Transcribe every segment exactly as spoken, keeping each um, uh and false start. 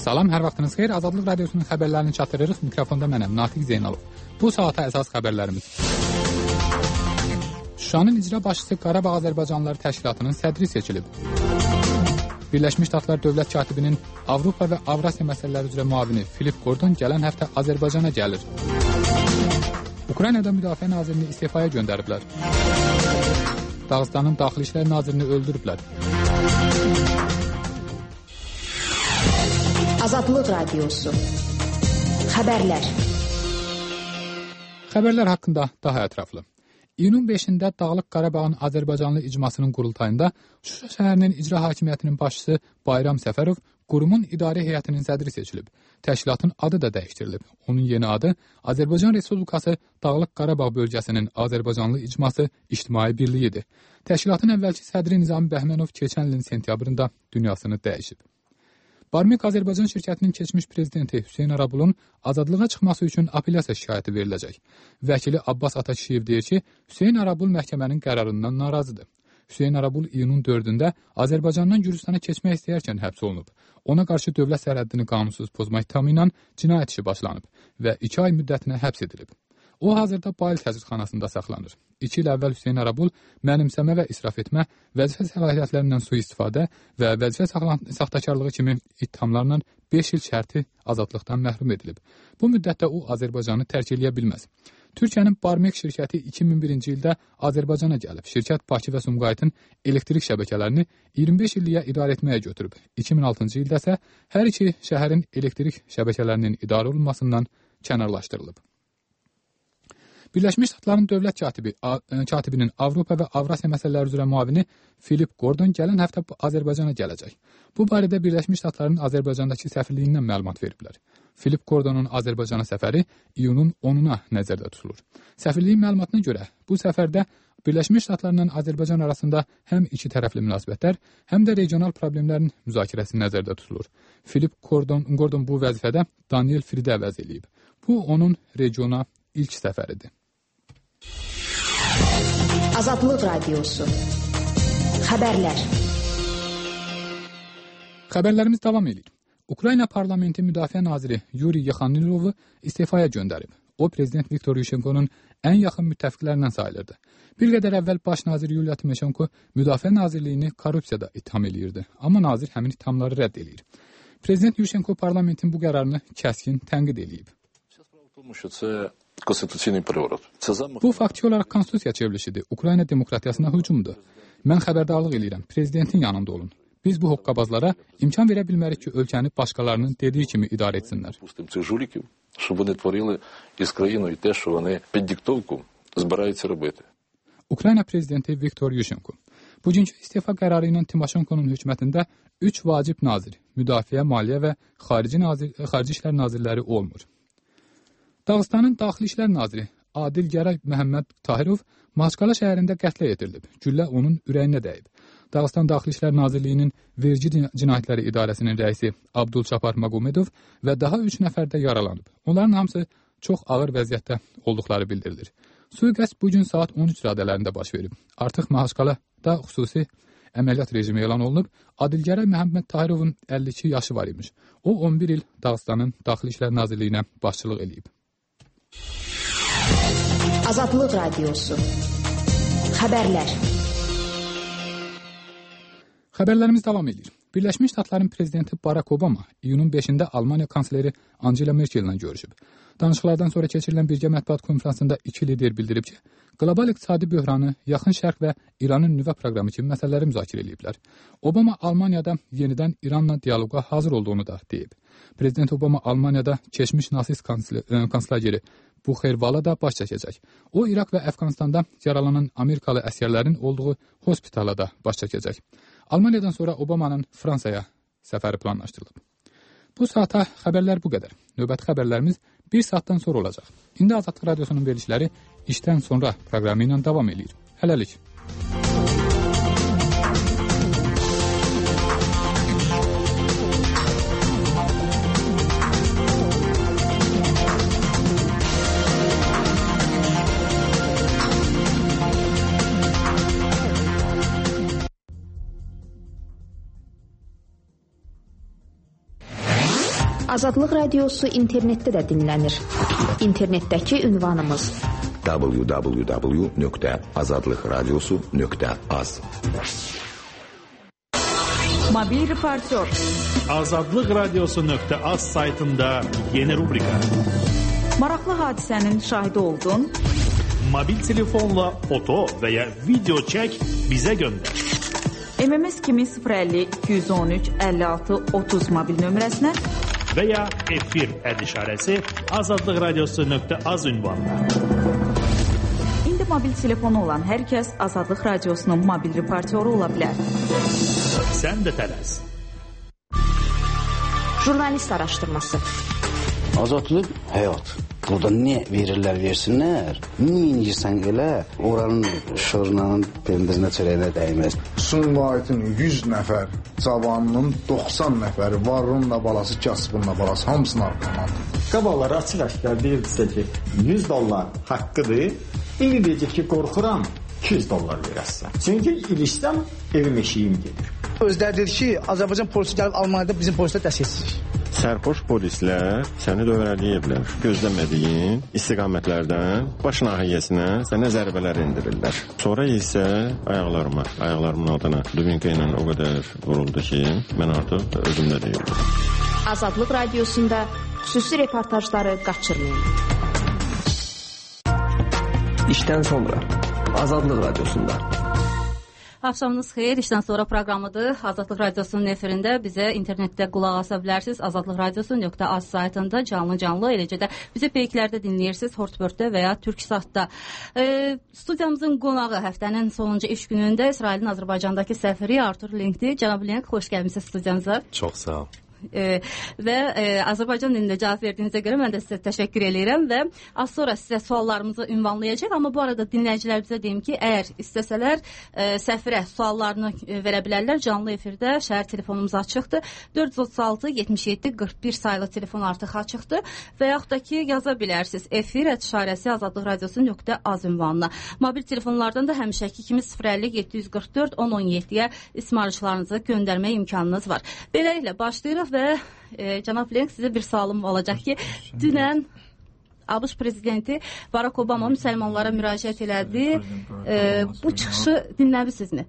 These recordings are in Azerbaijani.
Salam, hər vaxtınız xeyir. Azadlıq Radiosunun xəbərlərini çatdırırıq. Mikrofonda mənəm, Natiq Zeynalov. Bu saata əsas xəbərlərimiz. Şuşanın icra başçısı Qarabağ Azərbaycanlıları Təşkilatının sədri seçilib. Birləşmiş Ştatlar Dövlət Katibinin Avropa və Avrasiya məsələləri üzrə müavini Filip Gordon gələn həftə Azərbaycana gəlir. Ukraynada Müdafiə Nazirini istifaya göndəriblər. Dağıstanın Daxili İşlər Nazirini öldürüblər. Azadlıq Radiosu. Xəbərlər. Xəbərlər haqqında daha ətraflı. İyunun beşində Dağlıq Qarabağın Azərbaycanlı icmasının qurultayında Şuşa şəhərinin icra hakimiyyətinin başçısı Bayram Səfərov qurumun idarə heyətinin sədri seçilib. Təşkilatın adı da dəyişdirilib. Onun yeni adı Azərbaycan Respublikası Dağlıq Qarabağ bölgəsinin Azərbaycanlı icması İctimai Birliyidir. Təşkilatın əvvəlki sədri Nizami Bəhmənov keçən ilin sentyabrında dünyasını dəyişib. Barmik Azərbaycan şirkətinin keçmiş prezidenti Hüseyn Arabulun azadlığa çıxması üçün apellyasiya şikayəti veriləcək. Vəkili Abbas Atakişiyev deyir ki, Hüseyn Arabul məhkəmənin qərarından narazıdır. Hüseyn Arabul iyunun dördündə Azərbaycandan Gürcüstana keçmək istəyərkən həbs olunub. Ona qarşı dövlət sərhəddini qanunsuz pozma ittihamı ilə cinayət işi başlanıb və iki ay müddətinə həbs edilib. O hazırda Bayıl təzyiqxanasında saxlanır. İki il əvvəl Hüseyn Arabul mənimsəmə və israf etmə, vəzifə səlahiyyətlərindən sui-istifadə və vəzifə saxtakarlığı kimi ittihamlarla beş il şərti azadlıqdan məhrum edilib. Bu müddətdə o Azərbaycanı tərk edə bilməz. Türkiyənin Barmek şirkəti iki min birinci ildə Azərbaycana gəlib. Şirkət Bakı və Sumqayıtın elektrik şəbəkələrini iyirmi beş illiyə idarə etməyə götürüb. iki min altıncı ildə isə hər iki şəhərin elektrik şəbəkələrinin idarə olunmasından kənarlaşdırılıb. Birləşmiş Ştatların Dövlət Katibi, Katibinin Avropa və Avrasiya məsələləri üzrə müavini Filip Gordon gələn həftə Azərbaycana gələcək. Bu barədə Birləşmiş Ştatların Azərbaycandakı səfirliyindən məlumat veriblər. Filip Gordonun Azərbaycana səfəri iyunun onuna nəzərdə tutulur. Səfirliyin məlumatına görə bu səfərdə Birləşmiş Ştatlarla Azərbaycan arasında həm iki tərəfli münasibətlər, həm də regional problemlərin müzakirəsi nəzərdə tutulur. Filip Gordon, Gordon bu vəzifədə Daniel Fridi əvəz eləyib. Bu onun regiona ilk səfəridir. Azadlıq Radiosu. Xəbərlər. Xəbərlərimiz davam edir. Ukrayna parlamenti müdafiə naziri Yuri Yaxanilovu istifaya göndərib. O, prezident Viktor Yushchenko'nun ən yaxın müttəfiqlərindən sayılırdı. Bir qədər əvvəl baş nazir Yuliya Timoşenko müdafiə nazirliyini korrupsiyada ittiham eləyirdi. Amma nazir həmin ittihamları rədd eləyir. Prezident Yushchenko parlamentin bu qərarını kəskin tənqid eləyib. Bu faktiki olaraq konstitusiya çevrilişidir. Ukrayna demokratiyasına hücumdur. Mən xəbərdarlıq eləyirəm. Prezidentin yanında olun. Biz bu hoqqabazlara imkan verə bilmərik ki, ölkəni başqalarının dediyi kimi idarə etsinlər. Ukrayna prezidenti Viktor Yushchenko. Bugünkü istifa qərarı ilə Timoşenko'nun hökumətində üç vacib nazir, müdafiə, maliyyə və xarici, nazir, xarici işlər nazirləri olmur. Dağıstanın Daxili İşlər Naziri Adil Gəray Məhəmməd Tahirov Maskala şəhərində qətlə yetirilib. Güllə onun ürəyinə dəyib. Dağıstan Daxili İşlər Nazirliyinin Vergi Cinayətləri İdarəsinin rəisi Abdulçapar Magomedov və daha üç nəfər də yaralanıb. Onların hamısı çox ağır vəziyyətdə olduqları bildirilir. Sui-qəsd bugün saat on üç radələrində baş verib. Artıq Maskala xüsusi əməliyyat rejimi elan olunub. Adil Gəray Məhəmməd Tahirovun əlli iki yaşı var imiş. O on bir il Dağıstanın Daxili İşlər Nazirliyinə başçılıq eləyib. Azadlıq Radiosu. Xəbərlər. Xəbərlərimiz davam edir. Birləşmiş Ştatların prezidenti Barack Obama iyunun beşində Almaniya kansleri Angela Merkel ilə görüşüb. Danışıqlardan sonra keçirilən birgə mətbuat konfransında iki lider bildirib ki, qlobal iqtisadi böhranı, Yaxın Şərq və İranın nüvə proqramı kimi məsələləri müzakirə ediblər. Obama Almaniyada yenidən İranla dialoqa hazır olduğunu da deyib. Prezident Obama Almaniyada keçmiş nasist kansleri Buxervala da baş çəkəcək. O, İraq və Əfqanistanda yaralanan Amerikalı əsgərlərin olduğu hospitala da baş çəkəcək. Almaniyadan sonra Obamanın Fransaya səfəri planlaşdırılıb. Bu saata xəbərlər bu qədər. Növbəti xəbərlərimiz bir saatdan sonra olacaq. İndi Azadlıq Radiosunun verilişləri işdən sonra proqramı ilə davam edir. Hələlik. Azadlıq Radiosu internetdə də dinlənir. İnternetdəki ünvanımız w w w nöqtə azadlıq radiosu nöqtə az. Mobil reportör. azadlıq radiosu nöqtə az saytında yeni rubrika. Maraqlı hadisənin şahidi oldun. Mobil telefonla foto və ya video çək, bizə göndər. M M S kimi sıfır əlli iki yüz on üç əlli altı otuz mobil nömrəsinə və ya efir əd işarəsi azadlıq radiosu nöqtə az ünvanına. İndi mobil telefonu olan hər kəs Azadlıq Radiosunun mobil reportyoru ola bilər. Sən də tələs. Jurnalist araşdırması. Azadlıq həyat. Burada nə verirlər, versinlər. Niyə incirsən elə, oranın şırnanın pendirinə çörəyinə dəyməz. Sumqayıtın yüz nəfər cavanının doxsan nəfəri, varınla balası, kasbınla balası, hamısını arqalandı. Qabalar açıq-aşkar deyirdisə ki, yüz dollar haqqıdır. İndi deyəcək ki, qorxuram, iki yüz dollar verəsən. Çünki ilişsəm, evim eşiyim gedir. Özləri dedi ki, Azərbaycan polisi gəlib Almaniyada bizim polislər dəstəksizlik. Sərxoş polislər səni dövrələyiblər. Gözləmədiyin istiqamətlərdən baş nahiyəsinə sənə zərbələr indirirlər. Sonra isə ayaqlarıma, ayaqlarımın altına dubinka ilə o qədər vuruldu ki, mən artıq özümdə deyildim. Azadlıq Radiosunda xüsusi reportajları qaçırmayın. İşdən sonra Azadlıq Radiosunda. Axşamınız xeyir, işdən sonra proqramıdır. Azadlıq Radiosunun efirində bizə internetdə qulaq asa bilərsiniz. Azadlıq Radiosu nöqtə az saytında canlı-canlı, eləcə də bizi peyklərdə dinləyirsiniz, Hortbörtdə və ya Türksatda. E, studiyamızın qonağı həftənin sonuncu iş günündə İsrailin Azərbaycandakı səfiri Artur Linkdir. Cənab Link, xoş gəlmisiniz studiyamıza. Çox sağ ol. E, və e, Azərbaycan dilində cavab verdiyinizə görə mən də sizə təşəkkür edirəm və az sonra sizə suallarımızı ünvanlayacaq, amma bu arada dinləyicilərimizə deyim ki, əgər istəsələr e, səfirə suallarını e, verə bilərlər. Canlı efirdə şəhər telefonumuz açıqdır. dörd yüz otuz altı yetmiş yeddi qırx bir sayılı telefon artıq açıqdır və yaxud da ki, yaza bilərsiniz. Efir əd işarəsi azadlıq radiosu nöqtə az ünvanına. Mobil telefonlardan da həmişəki kimi sıfır əlli yeddi yüz qırx dörd on on yeddiyə ismarışlarınızı göndərmə imkanınız var. Beləliklə başlayırıq və e, cənab Lenk, sizə bir sualım olacaq ki, dünən ABŞ prezidenti Barack Obama müsəlmanlara müraciət elədi. E, bu çıxışı dinləmisinizmi?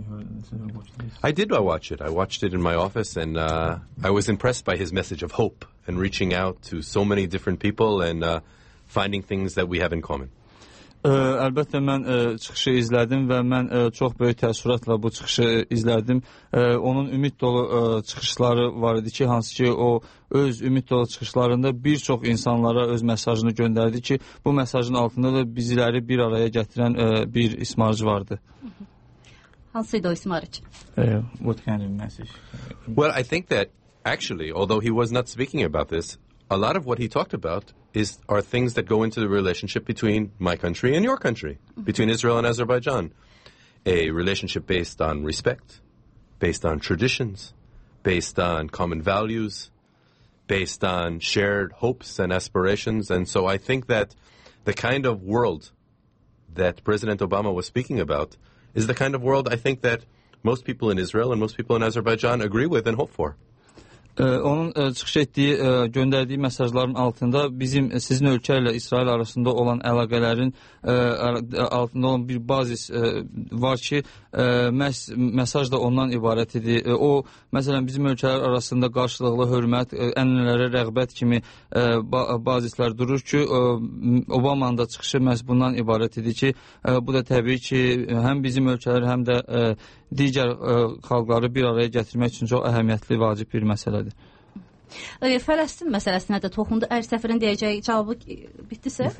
I did watch it. I watched it in my office and uh, I was impressed by his message of hope and reaching out to so many different people and uh, finding things that we have in common. Ə, əlbəttə mən ə, çıxışı izlədim və mən ə, çox böyük təəssüratla bu çıxışı izlədim. Ə, onun ümid dolu ə, çıxışları var idi ki, hansı ki o öz ümid dolu çıxışlarında bir çox insanlara öz mesajını göndərdi ki, bu mesajın altında da bizləri bir araya gətirən ə, bir ismarıcı vardı. Hansıydı o ismarıcı? Uh, what kind of message? Well, I think that actually, although he was not speaking about this, a lot of what he talked about is are things that go into the relationship between my country and your country, mm-hmm. between Israel and Azerbaijan. A relationship based on respect, based on traditions, based on common values, based on shared hopes and aspirations. And so I think that the kind of world that President Obama was speaking about is the kind of world I think that most people in Israel and most people in Azerbaijan agree with and hope for. Onun çıxış etdiyi, göndərdiyi mesajların altında bizim sizin ölkə ilə İsrail arasında olan əlaqələrin altında olan bir bazis var ki, məhz mesaj da ondan ibarət idi. O, məsələn, bizim ölkələr arasında qarşılıqlı hörmət, ənənələrə rəğbət kimi bazislər durur ki, Obamanın da çıxışı məhz bundan ibarət idi ki, bu da təbii ki, həm bizim ölkələr, həm də digər xalqları bir araya gətirmək üçün çox əhəmiyyətli, vacib bir məsələdir. E, Fələstin məsələsinə də toxundu. Əgər səfirin deyəcəyi cavabı bitdisə?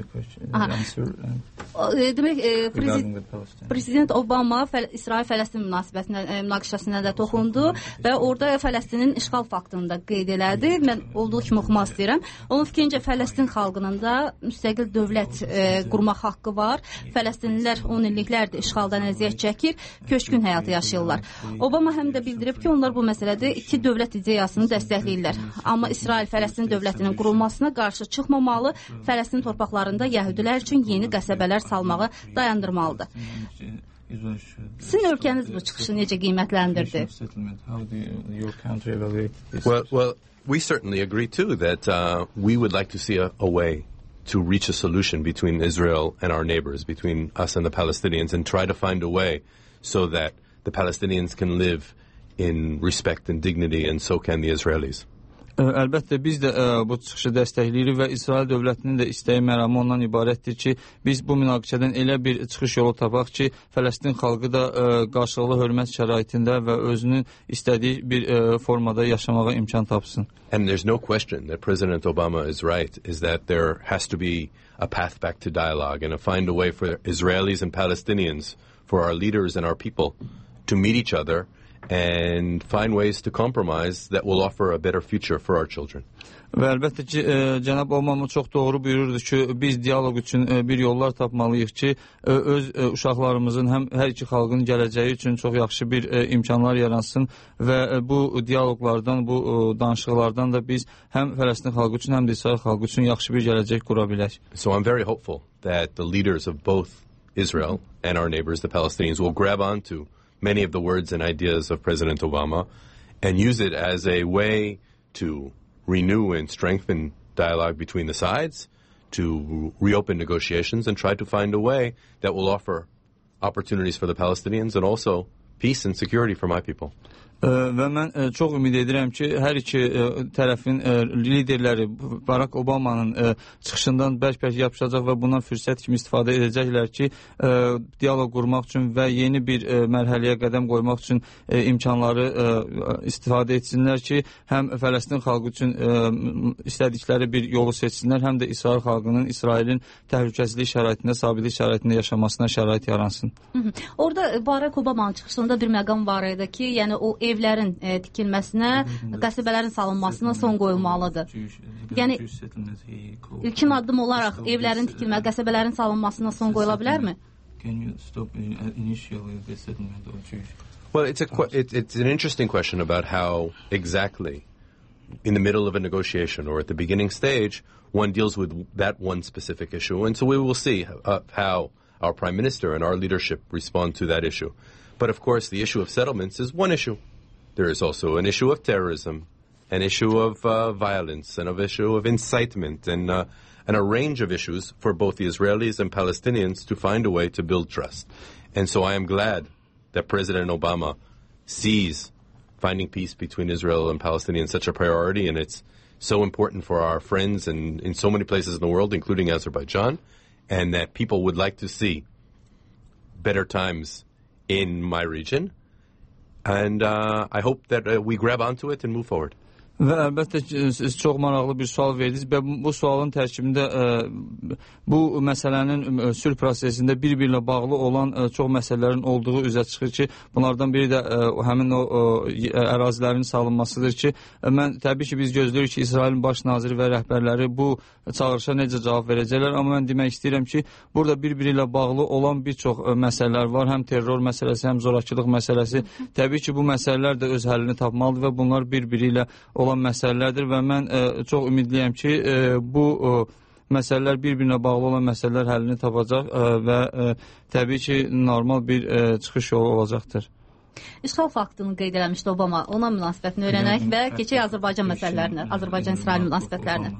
Demək, e, prezident, prezident Obama Fəl İsrail-Fələstin münasibətinə, e, münaqişəsinə də toxundu və orada Fələstinin işğal faktını da qeyd elədi. Mən olduğu kimi oxumaq istəyirəm. Onun fikrincə Fələstin xalqının da müstəqil dövlət e, qurmaq haqqı var. Fələstinlilər on illiklərdir işğaldan əziyyət çəkir, köçkün həyatı yaşayırlar. Obama həm də bildirib ki, onlar bu məsələdə iki dövlət ideyasını dəstəkləyirlər. Amma İsrail Fələstin dövlətinin qurulmasına qarşı çıxmamalı, Fələstin torpaqlarında yəhudilər üçün yeni qəsəbələr salmağı dayandırmalıdır. Sizin ölkəniz bu çıxışı necə qiymətləndirdi? Well, well, we certainly agree too that uh, we would like to see a, a way to reach a solution between Israel and our neighbors, between us and the Palestinians, and try to find a way so that the Palestinians can live in respect and dignity, and so can the Israelis. Əlbəttə biz də ə, bu çıxışı dəstəkləyirik və İsrail dövlətinin də istəyi məramı ondan ibarətdir ki, biz bu münaqişədən elə bir çıxış yolu tapaq ki, Fələstin xalqı da ə, qarşılıqlı hörmət şəraitində və özünün istədiyi bir ə, formada yaşamağa imkan tapsın. And there's no question that President Obama is right, is that there has to be a path back to dialogue and to find a way for Israelis and Palestinians, for our leaders and our people to meet each other and find ways to compromise that will offer a better future for our children. Və əlbəttə ki, e, cənab Obama çox doğru buyururdu ki, biz dialoq üçün e, bir yollar tapmalıyıq ki, e, öz e, uşaqlarımızın həm hər iki xalqın gələcəyi üçün çox yaxşı bir e, imkanlar yaransın və e, bu dialoqlardan, bu e, danışıqlardan da biz həm Fələstin xalqı üçün, həm də İsrail xalqı üçün yaxşı bir gələcək qura bilək. So I'm very hopeful that the leaders of both Israel and our neighbors, the Palestinians, will grab onto many of the words and ideas of President Obama and use it as a way to renew and strengthen dialogue between the sides, to reopen negotiations and try to find a way that will offer opportunities for the Palestinians and also peace and security for my people. Və mən çox ümid edirəm ki, hər iki tərəfin liderləri Barack Obama'nın çıxışından bərk-bərk yapışacaq və bundan fürsət kimi istifadə edəcəklər ki, dialoq qurmaq üçün və yeni bir mərhələyə qədəm qoymaq üçün imkanları istifadə etsinlər ki, həm Fələstin xalqı üçün istədikləri bir yolu seçsinlər, həm də İsrail xalqının İsrailin təhlükəsizlik şəraitində, sabitlik şəraitində yaşamasına şərait yaransın. Orada Barack Obama'nın çıxışında bir məqam var idi ki, yəni o evlərin e, tikilməsinə, qəsəbələrin salınmasına son qoyulmalıdır. Yəni ilkin addım olaraq evlərin tikilmə, qəsəbələrin salınmasına son qoyula bilərmi? Well, it's a it, it's an interesting question about how exactly in the middle of a negotiation or at the beginning stage one deals with that one specific issue, and so we will see uh, how our Prime Minister and our leadership respond to that issue. But of course, the issue of settlements is one issue. There is also an issue of terrorism, an issue of uh, violence, and an issue of incitement, and, uh, and a range of issues for both the Israelis and Palestinians to find a way to build trust. And so I am glad that President Obama sees finding peace between Israel and Palestinians such a priority, and it's so important for our friends in, in so many places in the world, including Azerbaijan, and that people would like to see better times in my region, and uh, I hope that uh, we grab onto it and move forward. Və əlbəttə ki, siz çox maraqlı bir sual verdiniz və bu sualın tərkibində ə, bu məsələnin ə, sülh prosesində bir-birlə bağlı olan ə, çox məsələlərin olduğu üzə çıxır ki, bunlardan biri də ə, həmin o ə, ərazilərin salınmasıdır ki, ə, mən təbii ki, biz gözləyirik ki, İsrailin baş naziri və rəhbərləri bu çağırışa necə cavab verəcəklər, amma mən demək istəyirəm ki, burada bir-biri ilə bağlı olan bir çox ə, məsələlər var, həm terror məsələsi, həm zorakılıq məsələsi. Təbii ki, bu məsələlər də öz həllini tapmalıdır və bunlar bir-biri ilə olan olan məsələlərdir və mən ə, çox ümidliyəm ki, ə, bu ə, məsələlər bir-birinə bağlı olan məsələlər həllini tapacaq ə, və ə, təbii ki, normal bir ə, çıxış yolu olacaqdır. İşğal faktını qeyd eləmişdi Obama, ona münasibətini öyrənək və keçək Azərbaycan məsələlərinə, Azərbaycan-İsrail münasibətlərinə.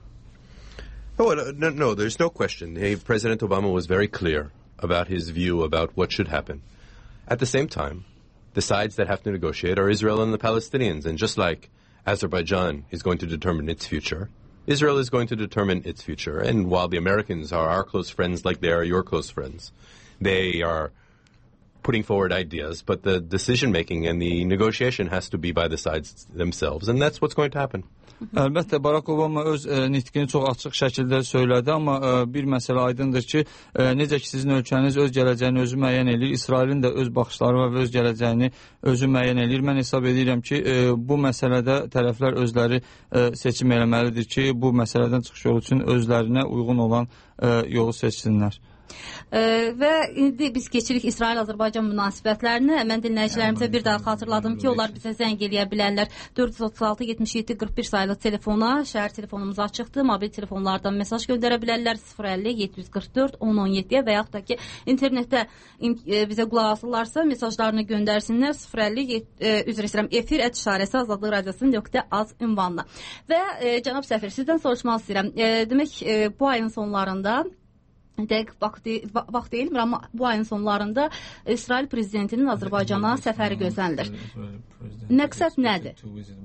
Oh, no, no, there's no question. Hey, President Obama was very clear about his view about what should happen. At the same time, the sides that have to negotiate are Israel and the Palestinians, and just like Azerbaijan is going to determine its future, Israel is going to determine its future. And while the Americans are our close friends like they are your close friends, they are putting forward ideas, but the decision-making and the negotiation has to be by the sides themselves, and that's what's going to happen. Əlbəttə, Barack Obama öz ə, nitqini çox açıq şəkildə söylədi, amma ə, bir məsələ aydındır ki, ə, necə ki sizin ölkəniz öz gələcəyini özü müəyyən edir, İsrailin də öz baxışları və öz gələcəyini özü müəyyən edir. Mən hesab edirəm ki, ə, bu məsələdə tərəflər özləri ə, seçim eləməlidir ki, bu məsələdən çıxış yolu üçün özlərinə uyğun olan ə, yolu seçsinlər. E, və indi biz keçirik İsrail-Azərbaycan münasibətlərinə. Mən dinləyicilərimizə bir daha xatırladım ki, onlar bizə zəng eləyə bilərlər. dörd yüz otuz altı yetmiş yeddi qırx bir sayılı telefona, şəhər telefonumuz açıqdır. Mobil telefonlardan mesaj göndərə bilərlər sıfır əlli yeddi yüz qırx dörd on on yeddiyə və yaxud da ki, internetdə bizə qulaq asırlarsa mesajlarını göndərsinlər sıfır əlli üzr istəyirəm efir ət işarəsi azadlıq radiosu nöqtə az ünvanına. Və e, cənab səfir, sizdən soruşmaq istəyirəm. E, demək e, bu ayın sonlarında dəqiq vaxt deyilmir, amma bu ayın sonlarında İsrail prezidentinin Azərbaycana səfəri gözlənilir. Məqsəd nədir?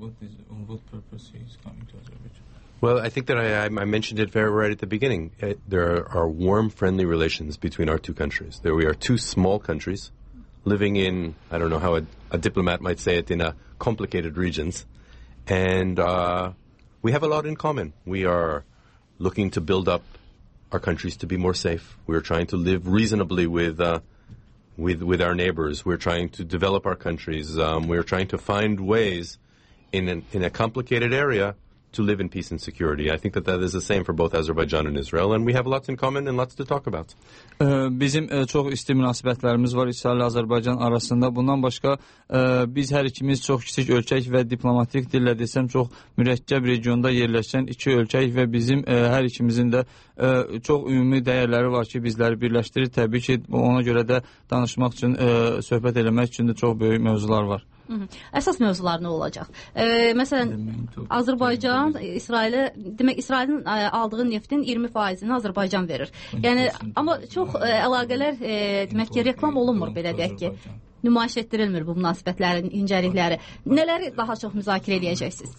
Well, I think that I, I mentioned it very right at the beginning. Uh, there are warm, friendly relations between our two countries. There we are two small countries living in, I don't know how a, a diplomat might say it, in a complicated regions. And uh, we have a lot in common. We are looking to build up our countries to be more safe. We're trying to live reasonably with uh, with with our neighbors. We're trying to develop our countries. Um, we're trying to find ways in an, in a complicated area to live in peace and security. I think that that is the same for both Azerbaijan and Israel, and we have lots in common and lots to talk about. Bizim çox isti münasibətlərimiz var İsrail ilə Azərbaycan arasında. Bundan başqa biz hər ikimiz çox kiçik ölkək və diplomatik dillə desəm çox mürəkkəb regionda yerləşən iki ölkək və bizim hər ikimizin də çox ümumi dəyərləri var ki, bizləri birləşdirir. Təbii ki, ona görə də danışmaq üçün, söhbət eləmək üçün də çox böyük mövzular var. Hı -hı. Əsas mövzular nə olacaq? E, məsələn, Azərbaycan, İsrailə, demək İsrailin aldığı neftin iyirmi faizini Azərbaycan verir. Yəni, amma çox e, əlaqələr, e, demək ki, reklam olunmur, belə deyək ki. Nümayiş etdirilmir bu münasibətlərin incəlikləri. Nələri daha çox müzakirə edəcəksiniz?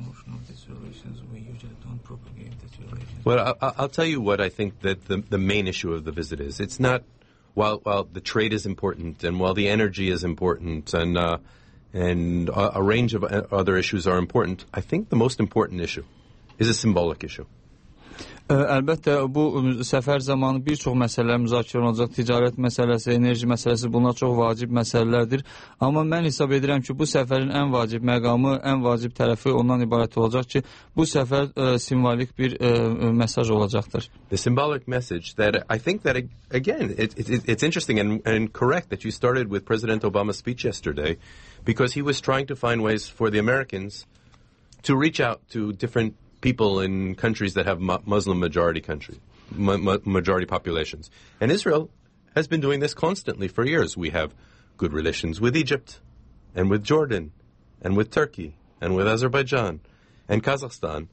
Well, I, I'll tell you what I think that the, the main issue of the visit is. It's not, while, while the trade is important and while the energy is important and uh, and a, a range of other issues are important, I think the most important issue is a symbolic issue. Əlbəttə, bu səfər zamanı bir çox məsələlər müzakirə olunacaq. Ticarət məsələsi, enerji məsələsi, bunlar çox vacib məsələlərdir. Amma mən hesab edirəm ki, bu səfərin ən vacib məqamı, ən vacib tərəfi ondan ibarət olacaq ki, bu səfər ə, simvolik bir ə, mesaj olacaqdır. The symbolic message that I think that, again, it, it, it's interesting and, and correct that you started with President Obama's speech yesterday, because he was trying to find ways for the Americans to reach out to different people in countries that have Muslim majority country, ma majority populations. And Israel has been doing this constantly for years. We have good relations with Egypt and with Jordan and with Turkey and with Azerbaijan and Kazakhstan.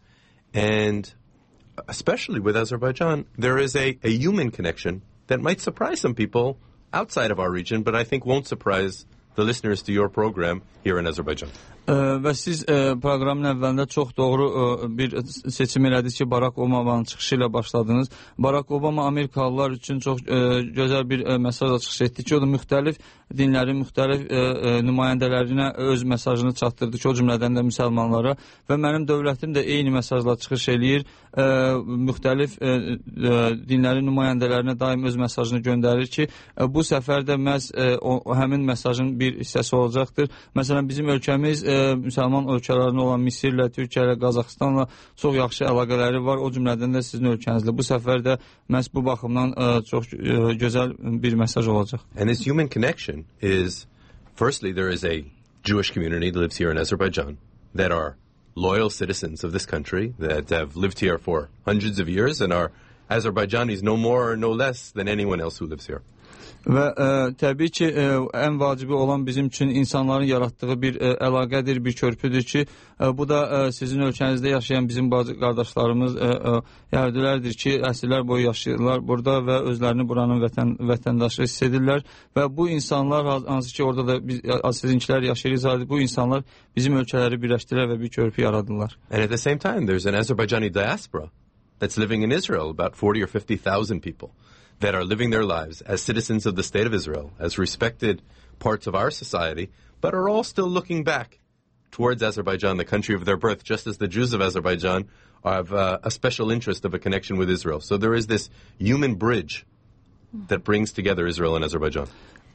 And especially with Azerbaijan, there is a, a human connection that might surprise some people outside of our region, but I think won't surprise the listeners to your program here in Azerbaijan. Ə, və siz ə, proqramın əvvəlində çox doğru ə, bir seçim elədiniz ki, Barack Obama'nın çıxışı ilə başladınız. Barack Obama Amerikalılar üçün çox ə, gözəl bir ə, mesaj çıxış etdi ki, o da müxtəlif dinlərin müxtəlif ə, ə, nümayəndələrinə öz mesajını çatdırdı ki, o cümlədən də müsəlmanlara və mənim dövlətim də eyni mesajla çıxış eləyir. Ə, müxtəlif ə, ə, dinlərin nümayəndələrinə daim öz mesajını göndərir ki, ə, bu səfər də məhz ə, o, həmin mesajın bir hissəsi olacaqdır. Məsələn, bizim ölkəmiz ə, müsəlman ölkələrinə olan Misirlə, Türkiyə ilə, Qazaxıstanla çox yaxşı əlaqələri var. O cümlədən də sizin ölkənizlə. Bu səfər də məhz bu baxımdan ə, çox ə, gözəl bir mesaj olacaq. And this human connection is, firstly, there is a Jewish community that lives here in Azerbaijan that are loyal citizens of this country that have lived here for hundreds of years and are Azerbaijanis no more or no less than anyone else who lives here. Və ə, təbii ki, ə, ən vacibi olan bizim üçün insanların yaratdığı bir ə, əlaqədir, bir körpüdür ki, ə, bu da ə, sizin ölkənizdə yaşayan bizim bacı qardaşlarımız ə, ə, yəhudilərdir ki, əsrlər boyu yaşayırlar burada və özlərini buranın vətən, vətəndaşı hiss edirlər və bu insanlar, hansı ki, orada da biz, sizinkilər yaşayırız, bu insanlar bizim ölkələri birləşdirər və bir körpü yaradırlar. And at the same time, there's an Azerbaijani diaspora that's living in Israel, about forty or fifty thousand people. That are living their lives as citizens of the state of Israel, as respected parts of our society, but are all still looking back towards Azerbaijan, the country of their birth, just as the Jews of Azerbaijan have uh, a special interest of a connection with Israel. So there is this human bridge that brings together Israel and Azerbaijan.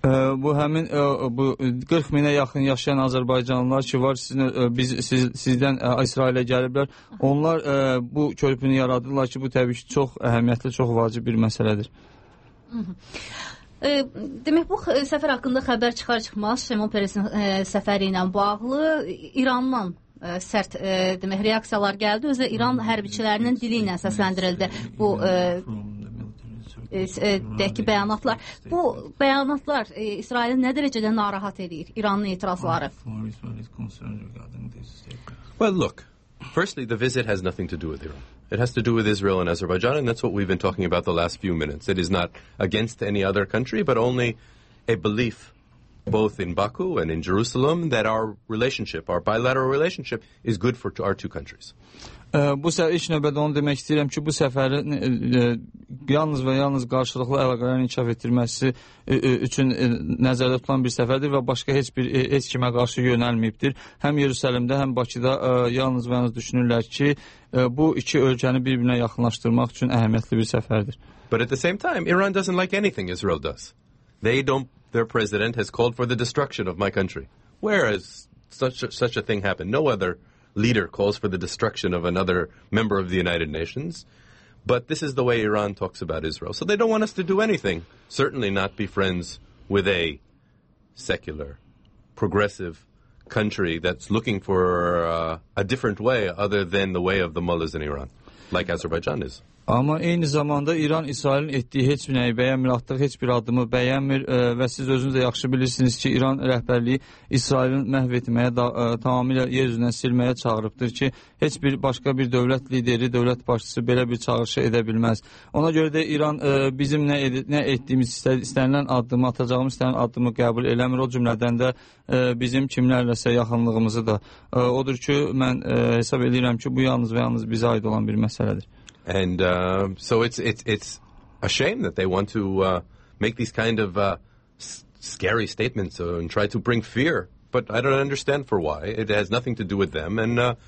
Bu həmin bu qırx minə yaxın yaşayan Azərbaycanlılar ki var, sizin biz siz, sizdən İsrailə gəliblər. Onlar bu körpünü yaradırlar ki, bu təbii ki çox əhəmiyyətli, çox vacib bir məsələdir. E, demək bu səfər haqqında xəbər çıxar-çıxmaz Şimon Peresin e, səfəri ilə bağlı İrandan e, sərt e, demək reaksiyalar gəldi. Özü İran hərbiçilərinin dili ilə səsləndirildi bu e, e, dəki bəyanatlar. Bu bəyanatlar e, İsraili nə dərəcədə narahat edir? İranın etirazları. Well, look. Firstly, the visit has nothing to do with Iran. It has to do with Israel and Azerbaijan, and that's what we've been talking about the last few minutes. It is not against any other country, but only a belief, both in Baku and in Jerusalem, that our relationship, our bilateral relationship, is good for our two countries. Bu səfər ilk növbədə onu demək istəyirəm ki, bu səfərin e, e, yalnız və yalnız qarşılıqlı əlaqələrin inkişaf etdirilməsi e, e, üçün e, nəzərdə tutulan bir səfərdir və başqa heç bir e, heç kimə qarşı yönəlməyibdir. Həm Yerusəlimdə, həm Bakıda e, yalnız və yalnız düşünürlər ki, e, bu iki ölkəni bir-birinə yaxınlaşdırmaq üçün əhəmiyyətli bir səfərdir. But at the same time, Iran doesn't like anything Israel does. They don't. Their president has called for the destruction of my country. Whereas such a, such a thing happened, no other leader calls for the destruction of another member of the United Nations. But this is the way Iran talks about Israel. So they don't want us to do anything. Certainly not be friends with a secular, progressive country that's looking for uh, a different way other than the way of the mullahs in Iran, like Azerbaijan is. Amma eyni zamanda İran İsrailin etdiyi heç bir nəyi bəyənmir, atdığı heç bir addımı bəyənmir e, və siz özünüz də yaxşı bilirsiniz ki, İran rəhbərliyi İsrailin məhv etməyə, da, e, tamamilə yer üzündən silməyə çağırıbdır ki, heç bir başqa bir dövlət lideri, dövlət başçısı belə bir çağırışı edə bilməz. Ona görə də İran e, bizim nə, ed nə etdiyimiz, istə istənilən addımı, atacağımız istənilən addımı qəbul eləmir. O cümlədən də e, bizim kimlərləsə yaxınlığımızı da. E, odur ki, mən e, hesab edirəm ki, bu yalnız və yalnız bizə aid olan bir məsələdir. And uh, so it's it's it's a shame that they want to uh, make these kind of uh, s scary statements uh, and try to bring fear. But I don't understand for why. It has nothing to do with them. And uh,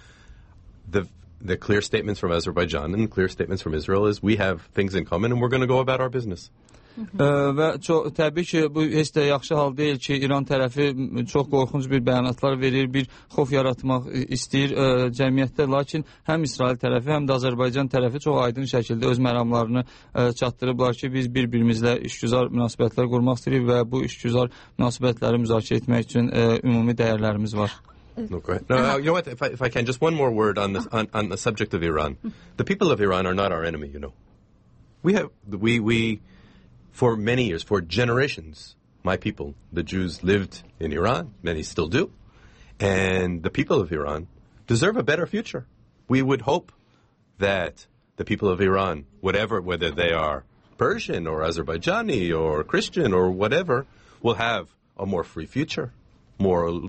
the the clear statements from Azerbaijan and the clear statements from Israel is we have things in common and we're going to go about our business. Ə, və çox, təbii ki, bu heç də yaxşı hal deyil ki, İran tərəfi çox qorxunc bir bəyanatlar verir, bir xof yaratmaq istəyir ə, cəmiyyətdə, lakin həm İsrail tərəfi, həm də Azərbaycan tərəfi çox aydın şəkildə öz məramlarını ə, çatdırıblar ki, biz bir-birimizlə işgüzar münasibətlər qurmaq istəyirik və bu işgüzar münasibətləri müzakirə etmək üçün ə, ümumi dəyərlərimiz var. Okay. No, you know what? If I, if I can, just one more word on this on, on the subject of Iran. The people of Iran are not our enemy. You know, we have we we. For many years, for generations, my people, the Jews, lived in Iran. Many still do. And the people of Iran deserve a better future. We would hope that the people of Iran, whatever, whether they are Persian or Azerbaijani or Christian or whatever, will have a more free future, more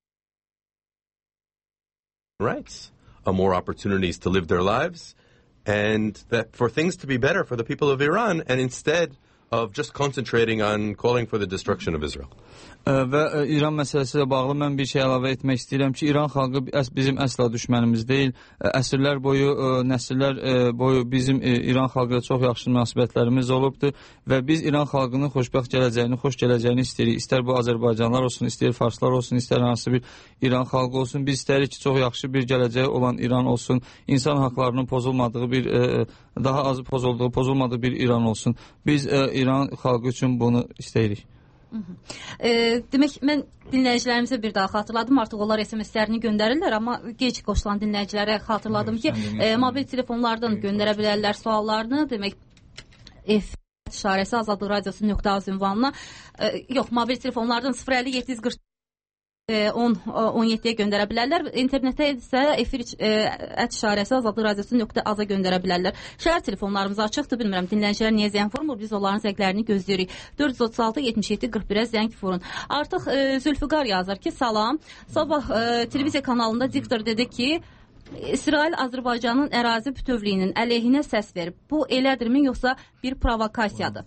rights, a more opportunities to live their lives, and that for things to be better for the people of Iran, and instead of just concentrating on calling for the destruction of Israel. Və İran məsələsi ilə bağlı mən bir şey əlavə etmək istəyirəm ki, İran xalqı bizim əsla düşmənimiz deyil. Əsrlər boyu, nəsillər boyu bizim İran xalqı ilə çox yaxşı münasibətlərimiz olubdur və biz İran xalqının xoşbəxt gələcəyini, xoş gələcəyini istəyirik. İstər bu Azərbaycanlar olsun, istər farslar olsun, istər hansı bir İran xalqı olsun. Biz istəyirik ki, çox yaxşı bir gələcəyi olan İran olsun, insan haqlarının pozulmadığı bir, daha az pozulduğu, pozulmadığı bir İran olsun. Biz İran xalqı üçün bunu istəyirik. E, demək, mən dinləyicilərimizə bir daha xatırladım. Artıq onlar S M S-lərini göndərirlər, amma gec qoşulan dinləyicilərə xatırladım ki, e, mobil telefonlardan göndərə bilərlər suallarını. Demək, F işarəsi azadlıq radiosu nöqtə az ünvanına, e, yox, mobil telefonlardan sıfır əlli yeddi yüz qırx on on yeddiyə göndərə bilərlər. İnternetə isə efir ət işarəsi azadlıq radiosu nöqtə aza göndərə bilərlər. Şəhər telefonlarımız açıqdır. Bilmirəm, dinləyicilər niyə zəng vurmur? Biz onların zənglərini gözləyirik. dörd yüz otuz altı yetmiş yeddi qırx birə zəng vurun. Artıq e, Zülfüqar yazır ki, salam. Sabah e, televiziya kanalında diktor dedi ki, İsrail Azərbaycanın ərazi bütövlüyünün əleyhinə səs verib. Bu elədirmi, yoxsa bir provokasiyadır?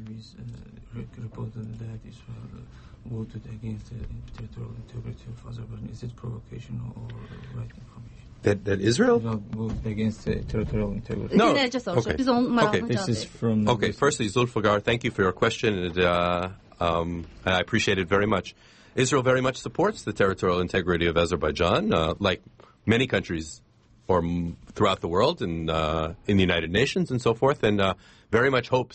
Voted against the territorial integrity of Azerbaijan. Is it provocation or right information? That, that Israel? Voted against the territorial integrity. No. Okay. Okay. This is from... Okay, firstly, Zulfiqar, thank you for your question, and uh, um, I appreciate it very much. Israel very much supports the territorial integrity of Azerbaijan, uh, like many countries or m throughout the world and uh, in the United Nations and so forth, and uh, very much hopes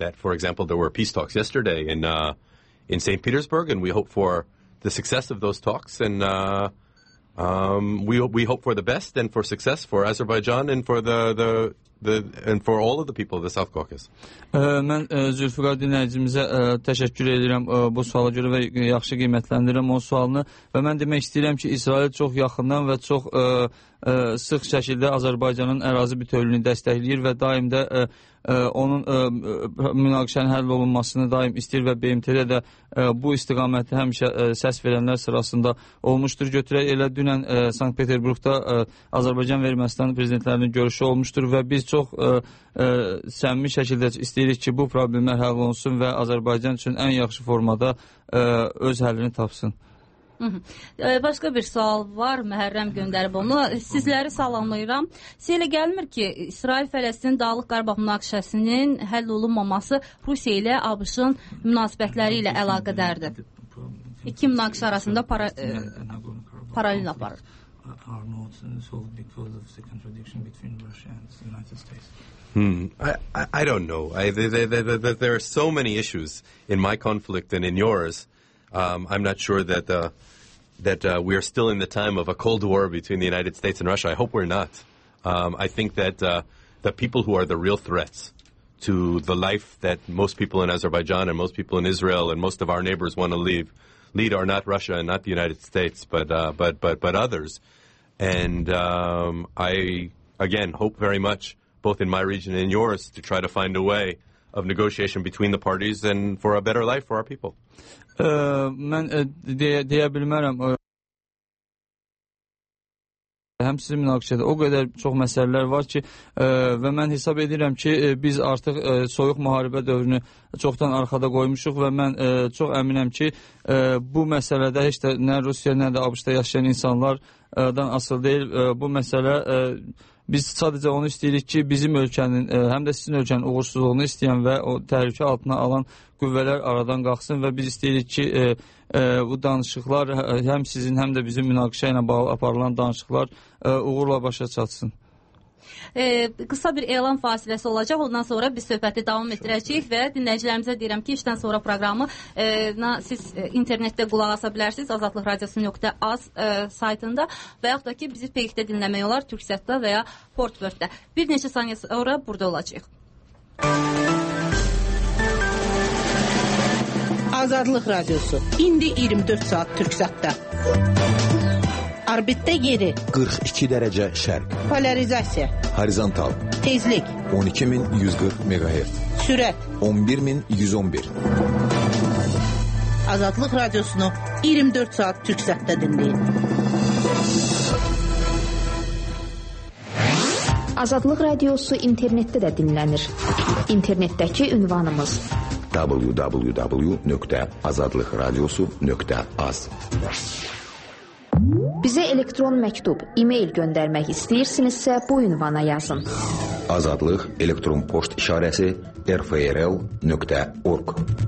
that, for example, there were peace talks yesterday in uh, in Saint Petersburg, and we hope for the success of those talks, and uh, um, we we hope for the best and for success for Azerbaijan and for the the. The, and for all of the people of the South Caucasus. Mən Zülfüqar dinləyicimizə təşəkkür edirəm bu suala görə və yaxşı qiymətləndirirəm o sualını və mən demək istəyirəm ki, İsrail çox yaxından və çox ə, ə, sıx şəkildə Azərbaycanın ərazi bütövlüyünü dəstəkləyir və daim də ə, ə, onun ə, münaqişənin həll olunmasını daim istəyir və B M T-də də ə, bu istiqamətdə həmişə ə, səs verənlər sırasında olmuşdur. Götürək elə dünən ə, Sankt-Peterburqda ə, Azərbaycan və Ermənistan prezidentlərinin görüşü olmuşdur və biz çox ə, ə, səmimi şəkildə istəyirik ki, bu problemlər həll olunsun və Azərbaycan üçün ən yaxşı formada ə, öz həllini tapsın. Hı -hı. Başqa bir sual var, Məhərrəm göndərib onu. Sizləri salamlayıram. Sizə elə gəlmir ki, İsrail-Fələstin Dağlıq Qarabağ münaqişəsinin həll olunmaması Rusiya ilə ABŞ-ın münasibətləri ilə əlaqədardır. İki münaqişə arasında para, e, paralel aparır. Are not solved because of the contradiction between Russia and the United States? Hmm. I, I, I don't know. I, there, there, there, there are so many issues in my conflict and in yours. Um, I'm not sure that uh, that uh, we are still in the time of a Cold War between the United States and Russia. I hope we're not. Um, I think that uh, the people who are the real threats to the life that most people in Azerbaijan and most people in Israel and most of our neighbors want to leave, lead are not Russia and not the United States, but uh, but but but others. And um, I again hope very much, both in my region and yours, to try to find a way of negotiation between the parties and for a better life for our people. Ə, mən ə, deyə, deyə bilmərəm. Ə, həm sizin münaqişədə o qədər çox məsələlər var ki, ə, və mən hesab edirəm ki, ə, biz artıq ə, soyuq müharibə dövrünü çoxdan arxada qoymuşuq və mən ə, çox əminəm ki, ə, bu məsələdə heç də nə Rusiya, nə də ABŞ-da yaşayan insanlardan asılı deyil. Ə, bu məsələ ə, biz sadəcə onu istəyirik ki, bizim ölkənin, ə, həm də sizin ölkənin uğursuzluğunu istəyən və o təhlükə altına alan qüvvələr aradan qalxsın və biz istəyirik ki, e, e, bu danışıqlar həm sizin, həm də bizim münaqişə ilə bağlı aparılan danışıqlar e, uğurla başa çatsın. E, qısa bir elan fasiləsi olacaq. Ondan sonra biz söhbəti davam etdirəcəyik və dinləyicilərimizə deyirəm ki, işdən sonra proqramı e, na, siz e, internetdə qulaq asa bilərsiniz. azadlıq radiosu nöqtə az e, saytında və yaxud da ki, bizi P-də dinləmək olar, Türksatda və ya Portworth-də. Bir neçə saniyə sonra burada olacaq. Azadlıq Radiosu. İndi iyirmi dörd saat Türksatda. Orbitdə yeri. qırx iki dərəcə şərq. Polarizasiya. Horizontal. Tezlik. on iki min yüz qırx megahertz. Sürət. on bir min yüz on bir. Azadlıq Radiosunu iyirmi dörd saat Türksatda dinləyin. Azadlıq Radiosu internetdə də dinlənir. İnternetdəki ünvanımız w w w nöqtə azadlıq radiosu nöqtə az. Bizə elektron məktub, e-mail göndərmək istəyirsinizsə bu ünvana yazın. Azadlıq elektron poçt işarəsi r f r l nöqtə org.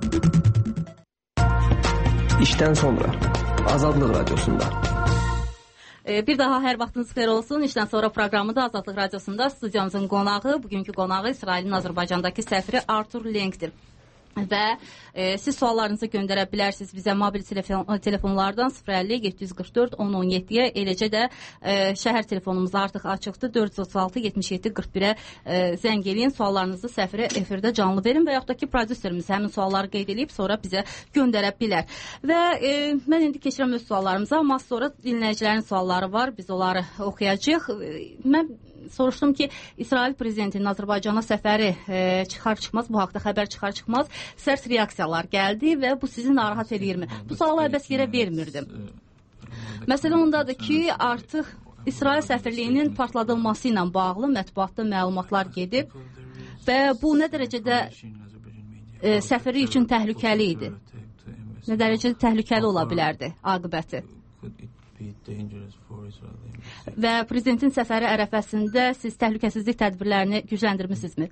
İşdən sonra Azadlıq Radiosunda. Bir daha hər vaxtınız xeyir olsun. İşdən sonra proqramı da Azadlıq Radiosunda studiyamızın qonağı, bugünkü qonağı İsrailin Azərbaycandakı səfiri Artur Lengdir. Və e, siz suallarınızı göndərə bilərsiniz bizə mobil telefon, telefonlardan sıfır əlli yeddi yüz qırx dörd on on yeddiyə, eləcə də e, şəhər telefonumuz artıq açıqdır, dörd yüz otuz altı yetmiş yeddi qırx birə e, zəng eləyin, suallarınızı səfirə efirdə canlı verin və yaxud da ki, prodüserimiz həmin sualları qeyd edib sonra bizə göndərə bilər. Və e, mən indi keçirəm öz suallarımıza, amma sonra dinləyicilərin sualları var, biz onları oxuyacağıq. Mən soruşdum ki, İsrail prezidentinin Azərbaycana səfəri e, çıxar-çıxmaz, bu haqda xəbər çıxar-çıxmaz sərt reaksiyalar gəldi və bu sizi narahat edirmi? Bu sualı əbəs yerə vermirdim. Məsələ ondadır ki, artıq İsrail səfirliyinin partladılması ilə bağlı mətbuatda məlumatlar gedib və bu nə dərəcədə e, səfirlik üçün təhlükəli idi? Nə dərəcədə təhlükəli ola bilərdi aqibəti? Və prezidentin səfəri ərəfəsində siz təhlükəsizlik tədbirlərini gücləndirmisinizmi?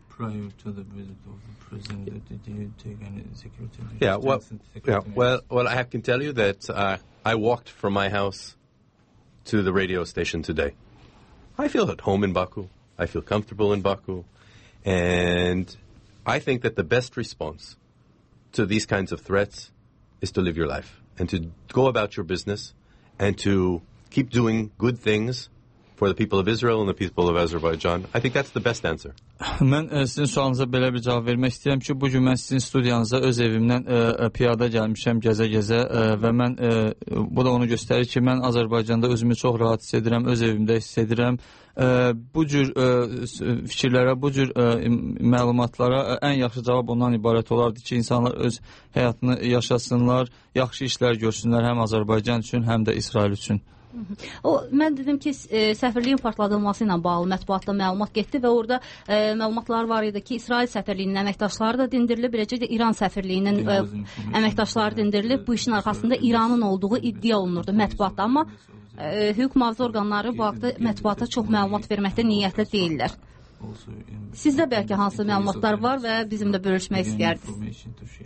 Yeah, well, yeah, well, well, I can tell you that uh, I walked from my house to the radio station today. I feel at home in Baku. I feel comfortable in Baku. And I think that the best response to these kinds of threats is to live your life and to go about your business and to keep doing good things for the people of Israel and the people of Azerbaijan. I think that's the best answer. Mən e, sizin sualınıza belə bir cavab vermək istəyirəm ki, bu gün mən sizin studiyanıza öz evimdən e, e, piyada gəlmişəm gəzə-gəzə e, və mən e, bu da onu göstərir ki, mən Azərbaycanda özümü çox rahat hiss edirəm, öz evimdə hiss edirəm. E, bu cür e, fikirlərə, bu cür e, məlumatlara e, ən yaxşı cavab ondan ibarət olardı ki, insanlar öz həyatını yaşasınlar, yaxşı işlər görsünlər həm Azərbaycan üçün, həm də İsrail üçün. O, mən dedim ki, e, səfirliyin partladılması ilə bağlı mətbuatda məlumat getdi və orada e, məlumatlar var idi ki, İsrail səfirliyinin əməkdaşları da dindirilib, beləcə də İran səfirliyinin e, əməkdaşları dindirilib. Bu işin arxasında İranın olduğu iddia olunurdu mətbuatda, amma e, hüquq mühafizə orqanları bu haqda mətbuata çox məlumat verməkdə niyyətli deyirlər. Sizdə bəlkə hansı məlumatlar var və bizimlə bölüşmək istəyərdiniz?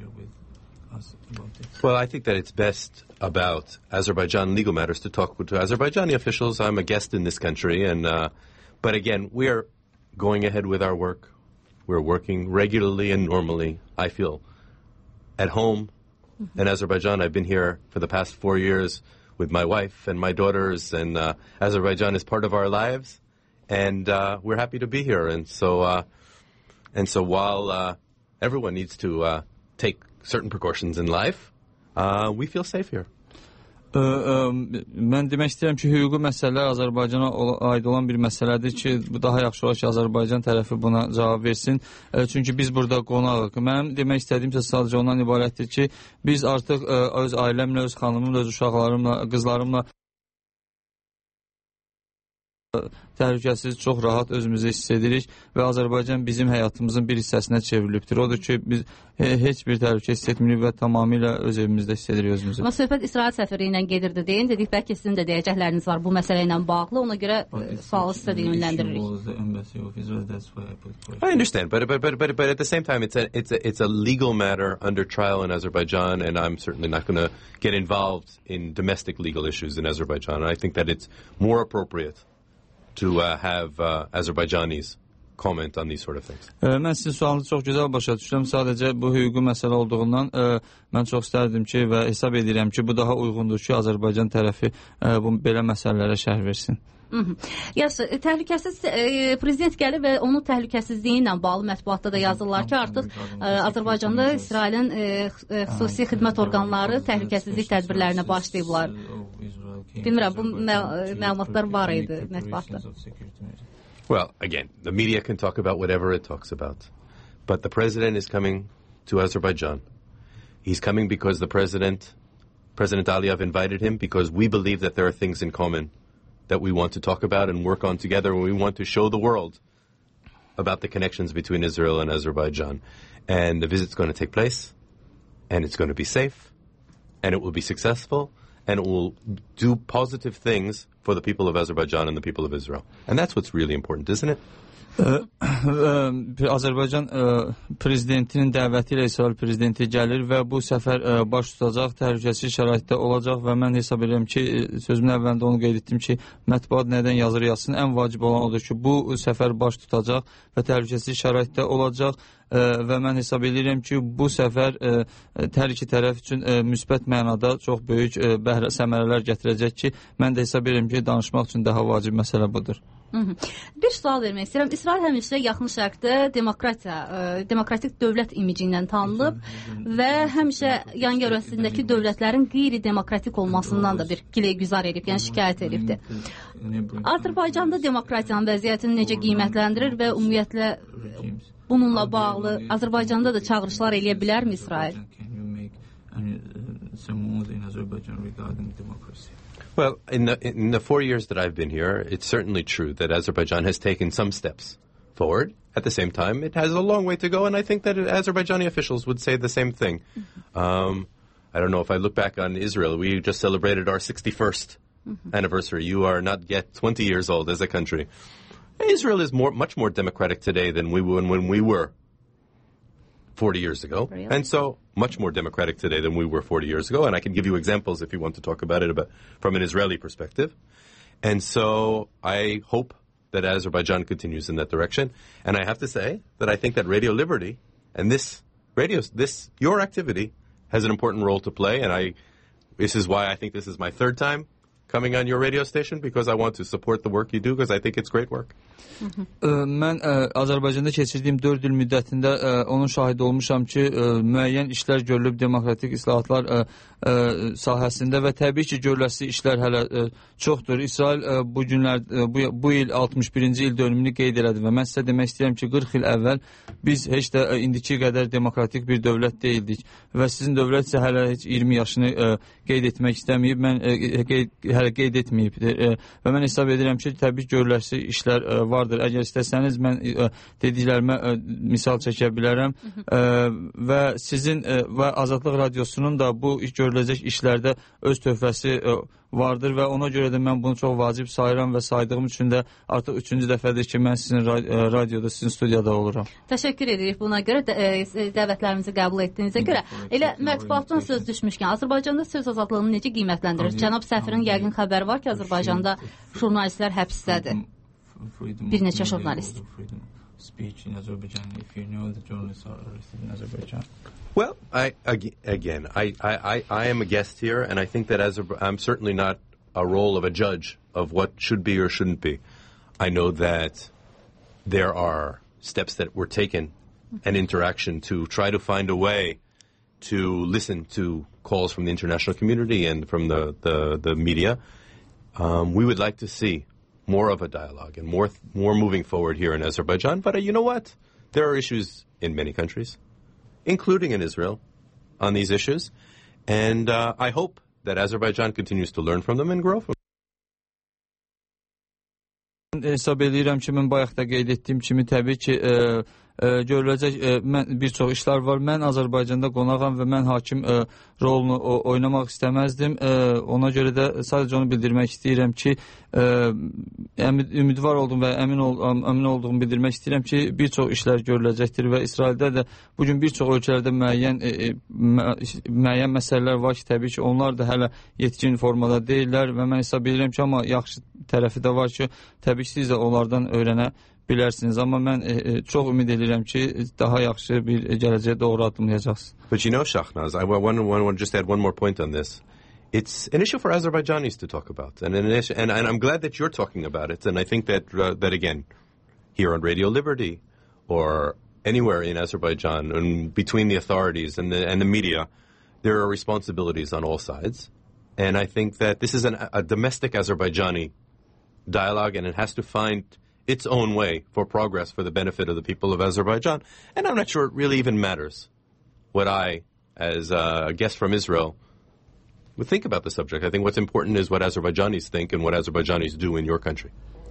Well, I think that it's best about Azerbaijan legal matters to talk to Azerbaijani officials. I'm a guest in this country, and uh, but again, we're going ahead with our work. We're working regularly and normally. I feel at home mm-hmm. in Azerbaijan. I've been here for the past four years with my wife and my daughters, and uh, Azerbaijan is part of our lives, and uh, we're happy to be here. And so, uh, and so, while uh, everyone needs to uh, take certain precautions in life, uh, we feel safe here. Ə, ə, mən demək istəyirəm ki, hüquqi məsələlər Azərbaycana aid olan bir məsələdir ki, daha yaxşı olar ki, Azərbaycan tərəfi buna cavab versin. Ə, çünki biz burada qonağıq. Mənim demək istədiyim isə sadəcə ondan ibarətdir ki, biz artıq ə, öz ailəmlə, öz xanımımla, öz uşaqlarımla, qızlarımla təhlükəsiz, çox rahat özümüzü hiss edirik və Azərbaycan bizim həyatımızın bir hissəsinə çevrilibdir. Odur ki, biz heç bir təhlükə hiss etmirik və tamamilə öz evimizdə hiss edirik özümüzü. Amma söhbət İsrail səfiri ilə gedirdi deyin. Dedik, bəlkə sizin də deyəcəkləriniz var bu məsələ ilə bağlı. Ona görə sualı sizə yönləndiririk. I understand, but, but, but, but, but at the same time, it's a, it's, a, it's a legal matter under trial in Azerbaijan, and I'm certainly not going to get involved in domestic legal issues in Azerbaijan. And I think that it's more appropriate to uh, have uh, Azerbaijanis comment on these sort of things. Ə, mən sizin sualınızı çox gözəl başa düşürəm. Sadəcə bu hüquqi məsələ olduğundan ə, mən çox istərdim ki və hesab edirəm ki, bu daha uyğundur ki, Azərbaycan tərəfi ə, bu belə məsələlərə şərh versin. Yaxşı, təhlükəsiz e, prezident gəlir və onun təhlükəsizliyi ilə bağlı mətbuatda da yazırlar ki, artıq e, Azərbaycanda İsrailin e, e, xüsusi xidmət orqanları təhlükəsizlik tədbirlərinə başlayıblar. Bilmirəm, bu məlumatlar var idi mətbuatda. Well, again, the media can talk about whatever it talks about, but the president is coming to Azerbaijan. He's coming because the president, President Aliyev, invited him because we believe that there are things in common that we want to talk about and work on together, and we want to show the world about the connections between Israel and Azerbaijan. And the visit's going to take place, and it's going to be safe, and it will be successful, and it will do positive things for the people of Azerbaijan and the people of Israel. And that's what's really important, isn't it? Azərbaycan prezidentinin dəvəti ilə İsrail prezidenti gəlir və bu səfər baş tutacaq, təhlükəsiz şəraitdə olacaq və mən hesab edirəm ki, sözümün əvvəlində onu qeyd etdim ki, mətbuat nədən yazır yazsın, ən vacib olan odur ki, bu səfər baş tutacaq və təhlükəsiz şəraitdə olacaq və mən hesab edirəm ki, bu səfər hər iki tərəf üçün müsbət mənada çox böyük bəhrə səmərələr gətirəcək ki, mən də hesab edirəm ki, danışmaq üçün daha vacib məsələ budur. Bir sual vermək istəyirəm. İsrail həmişə Yaxın Şərqdə demokratiya, demokratik dövlət imici ilə tanınıb və həmişə yan yörəsindəki dövlətlərin qeyri-demokratik olmasından da bir gilə-güzar edib, yəni şikayət edibdir. Azərbaycanda demokratiyanın vəziyyətini necə qiymətləndirir və ümumiyyətlə bununla bağlı Azərbaycanda da çağırışlar eləyə bilərmi İsrail? Well, in the, in the four years that I've been here, it's certainly true that Azerbaijan has taken some steps forward. At the same time, it has a long way to go, and I think that Azerbaijani officials would say the same thing. Mm-hmm. um, I don't know if I look back on Israel, we just celebrated our sixty-first mm-hmm. anniversary. You are not yet twenty years old as a country. Israel is more, much more democratic today than we were when we were forty years ago. Really? And so much more democratic today than we were forty years ago. And I can give you examples if you want to talk about it about, from an Israeli perspective. And so I hope that Azerbaijan continues in that direction. And I have to say that I think that Radio Liberty And this radio, this your activity has an important role to play. And I, this is why I think this is my third time coming on your radio station, because I want to support the work you do, because I think it's great work. Mən ə, Azərbaycanda keçirdiyim dörd il müddətində ə, onun şahidi olmuşam ki, ə, müəyyən işlər görülüb demokratik islahatlar ə, ə, sahəsində və təbii ki, görüləsi işlər hələ ə, çoxdur. İsrail ə, bu günlər ə, bu, bu il altmış birinci il dönümünü qeyd elədi və mən sizə demək istəyirəm ki, qırx il əvvəl biz heç də ə, indiki qədər demokratik bir dövlət deyildik və sizin dövlət isə hələ heç iyirmi yaşını ə, qeyd etmək istəməyib, mən ə, qeyd, hələ qeyd etməyib ə, və mən hesab edirəm ki, təbii görüləsi işlər ə, var. Əgər istəsəniz mən ə, dediklərimə ə, misal çəkə bilərəm ə, və sizin ə, və Azadlıq Radiosunun da bu görüləcək işlərdə öz töhfəsi ə, vardır və ona görə də mən bunu çox vacib sayıram və saydığım üçün də artıq üçüncü dəfədir ki, mən sizin radioda, sizin studiyada oluram. Təşəkkür edirik buna görə, də, dəvətlərimizi qəbul etdiyinizə görə. Elə mətbuatdan söz düşmüşkən, Azərbaycanda söz azadlığını necə qiymətləndirir? Cənab səfirin yəqin xəbəri var ki, Azərbaycanda jurnalistlər həbsdədir. Bir neçə jurnalist. Well, I, again, I, I, I am a guest here, and I think that as a, I'm certainly not a role of a judge of what should be or shouldn't be. I know that there are steps that were taken and interaction to try to find a way to listen to calls from the international community and from the, the, the media. Um, we would like to see more of a dialogue and more more moving forward here in Azerbaijan. But uh, you know what? There are issues in many countries, including in Israel, on these issues. And uh, I hope that Azerbaijan continues to learn from them and grow from them. Hesab edirəm ki, mən bayaq da qeyd etdiyim kimi təbii ki, e, e, görüləcək e, mən, bir çox işlər var. Mən Azərbaycanda qonağam və mən hakim e, rolunu o, oynamaq istəməzdim. E, ona görə də sadəcə onu bildirmək istəyirəm ki, e, ümidvar oldum və əmin, ol, əmin olduğumu bildirmək istəyirəm ki, bir çox işlər görüləcəkdir və İsraildə də bugün bir çox ölkələrdə müəyyən, e, müəyyən məsələlər var ki, təbii ki, onlar da hələ yetkin formada deyirlər və mən hesab edirəm ki, amma yaxşı tərəfi də var ki, təbii ki, siz də onlardan öyrənə bilərsiniz. Amma mən e, çox ümid edirəm ki, daha yaxşı bir gələcəyə doğru adımlayacaqsınız. But you know, Shahnaz, I want to just add one more point on this. It's an issue for Azerbaijanis to talk about, and an issue, and, and I'm glad that you're talking about it. And I think that uh, that again, here on Radio Liberty, or anywhere in Azerbaijan, and between the authorities and the and the media, there are responsibilities on all sides. And I think that this is an, a domestic Azerbaijani dialogue, and it has to find its own way for progress for the benefit of the people of Azerbaijan. And I'm not sure it really even matters what I, as a guest from Israel, would think about the subject. I think what's important is what Azerbaijanis think and what Azerbaijanis do in your country.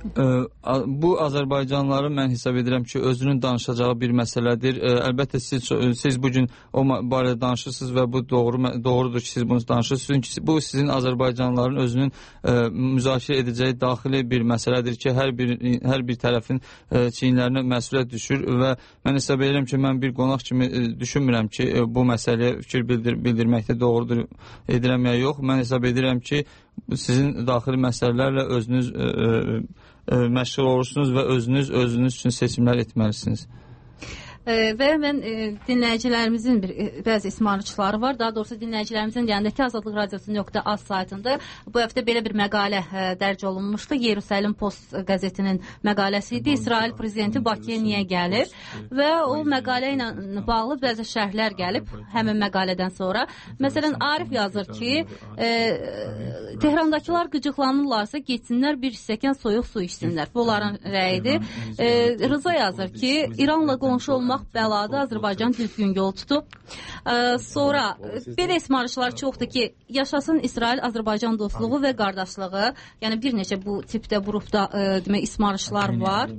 Bu Azərbaycanlıların mən hesab edirəm ki, özünün danışacağı bir məsələdir. Əlbəttə siz, siz bugün o barədə danışırsınız və bu doğru, doğrudur ki, siz bunu danışırsınız. Çünki bu sizin Azərbaycanlıların özünün ə, müzakirə edəcəyi daxili bir məsələdir ki, hər bir, hər bir tərəfin ə, çiyinlərinə məsuliyyət düşür və mən hesab edirəm ki, mən bir qonaq kimi ə, düşünmürəm ki, ə, bu məsələyə fikir bildir, bildirməkdə doğrudur edirəm ya yox. Mən hesab edirəm ki, sizin daxili məsələlərlə özünüz ə, ə, məşğul olursunuz və özünüz özünüz üçün seçimlər etməlisiniz. E, və mən e, dinləyicilərimizin bir, e, bəzi ismarıçıları var. Daha doğrusu dinləyicilərimizin yanındakı Azadlıq Radiosu nöqtə az saytında bu həftə belə bir məqalə e, dərc olunmuşdu. Yerusəlim Post qəzetinin məqaləsi idi. İsrail prezidenti Bakıya niyə gəlir? Və o məqalə ilə bağlı bəzi şərhlər gəlib həmin məqalədən sonra. Məsələn, Arif yazır ki, e, Tehrandakılar qıcıqlanırlarsa getsinlər bir stəkan soyuq su içsinlər. Bu onların rəyidir. E, Rıza yazır ki, İranla qonşu olmaq bəladı, Azərbaycan düzgün yol tutub. Ee, sonra belə ismarışlar çoxdur ki, yaşasın İsrail Azərbaycan dostluğu və qardaşlığı. Yəni bir neçə bu tipdə qrupda e, demək ismarışlar var.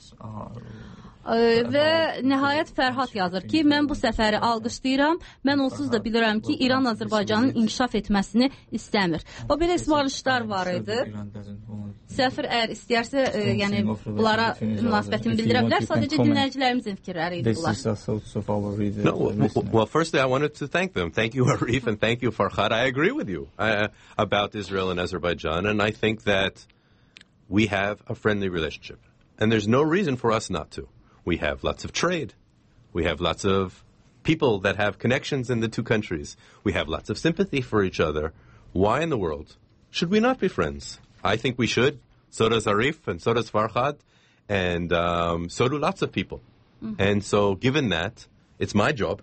Ee, və nəhayət Fərhad yazır ki, mən bu səfəri alqışlayıram. Mən onsuz da bilirəm ki, İran Azərbaycanın inkişaf etməsini istəmir. O belə ismarışlar var idi. Səfir əgər istəyərsə, e, yəni bunlara münasibətini bildirə bilər. Sadəcə dinləyicilərimizin fikirləri idi bunlar. No, well, firstly, I wanted to thank them. Thank you, Arif, and thank you, Farhad. I agree with you uh, about Israel and Azerbaijan, and I think that we have a friendly relationship. And there's no reason for us not to. We have lots of trade. We have lots of people that have connections in the two countries. We have lots of sympathy for each other. Why in the world should we not be friends? I think we should. So does Arif, and so does Farhad, and um, so do lots of people. Mm-hmm. And so given that, it's my job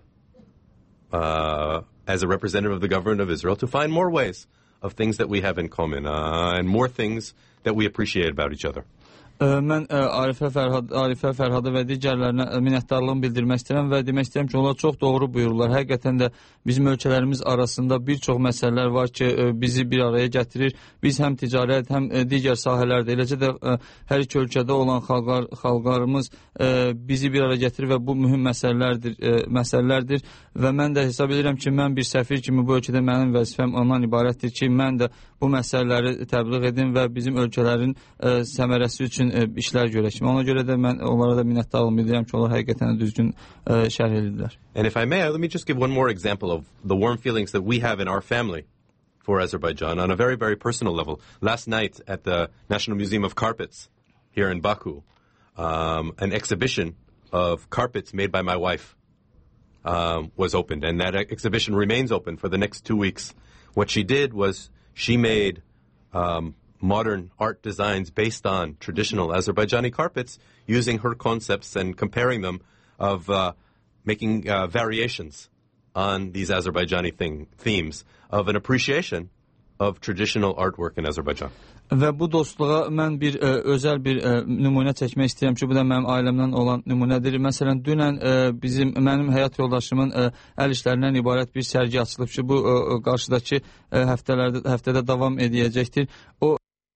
uh, as a representative of the government of Israel to find more ways of things that we have in common uh, and more things that we appreciate about each other. Mən Arifə, Fərhad, Arifə, Fərhada və digərlərinə minnətdarlığımı bildirmək istəyirəm və demək istəyirəm ki, onlar çox doğru buyururlar. Həqiqətən də bizim ölkələrimiz arasında bir çox məsələlər var ki, bizi bir araya gətirir. Biz həm ticarət, həm digər sahələrdə, eləcə də hər iki ölkədə olan xalqlar, xalqlarımız bizi bir araya gətirir və bu mühüm məsələlərdir, məsələlərdir. Və mən də hesab edirəm ki, mən bir səfir kimi bu ölkədə mənim vəzifəm ondan ibarətdir ki, mən də bu məsələləri təbliğ edim və bizim ölkələrin səmərəsi üçün işlər görək. Ona görə də mən onlara da minnətdarlığımı bildirirəm ki, onlar həqiqətən düzgün şərh edirlər. And if I may, let me just give one more example of the warm feelings that we have in our family for Azerbaijan on a very, very personal level. Last night at the National Museum of Carpets here in Baku, um, an exhibition of carpets made by my wife um, was opened, and that exhibition remains open for the next two weeks. What she did was she made um, modern art designs based on traditional Azerbaijani carpets using her concepts and comparing them of uh, making uh, variations on these Azerbaijani thing, themes of an appreciation of traditional artwork in Azerbaijan. Və bu dostluğa mən bir ə, özəl bir ə, nümunə çəkmək istəyirəm ki, bu da mənim ailəmdən olan nümunədir. Məsələn, dünən ə, bizim mənim həyat yoldaşımın ə, əl işlərindən ibarət bir sərgi açılıb ki, bu ə, qarşıdakı ə, həftələrdə həftədə davam edəcəkdir. O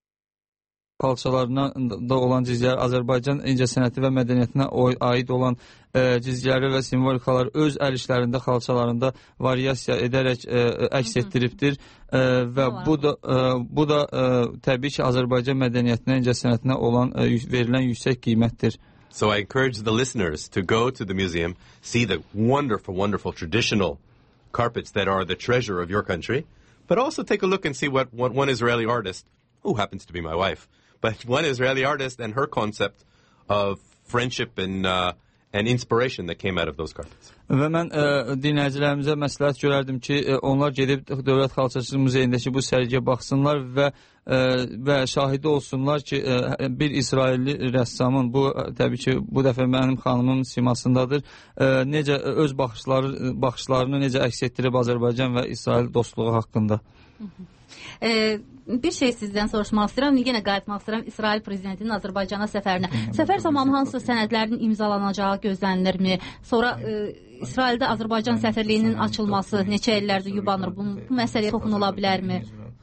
xalçalarına da olan cizgilər Azərbaycan incəsənəti və mədəniyyətinə aid olan ə, cizgiləri və simvolikalar öz əl işlərində, xalçalarında variasiya edərək ə, əks etdiribdir. Ə, və bu da, ə, bu da ə, təbii ki, Azərbaycan mədəniyyətinə, incəsənətinə olan ə, verilən yüksək qiymətdir. So I encourage the listeners to go to the museum, see the wonderful, wonderful traditional carpets that are the treasure of your country, but also take a look and see what, what one Israeli artist, who happens to be my wife, but one Israeli artist and her concept of friendship and uh, and inspiration that came out of those carpets. Və mən ə, dinləyicilərimizə məsləhət görərdim ki, ə, onlar gedib Dövlət Xalçaçılıq Muzeyindəki bu sərgiyə baxsınlar və ə, və şahidi olsunlar ki, ə, bir İsrailli rəssamın, bu təbii ki, bu dəfə mənim xanımın simasındadır, ə, necə öz baxışları baxışlarını necə əks etdirib Azərbaycan və İsrail dostluğu haqqında. Ee, bir şey sizdən soruşmaq istəyirəm. Yenə qayıtmaq istəyirəm İsrail prezidentinin Azərbaycana səfərinə. Səfər zamanı hansı sənədlərin imzalanacağı gözlənilirmi? Sonra e, İsraildə Azərbaycan səfirliyinin açılması neçə illərdir yubanır? Bu, bu məsələyə toxunula bilərmi?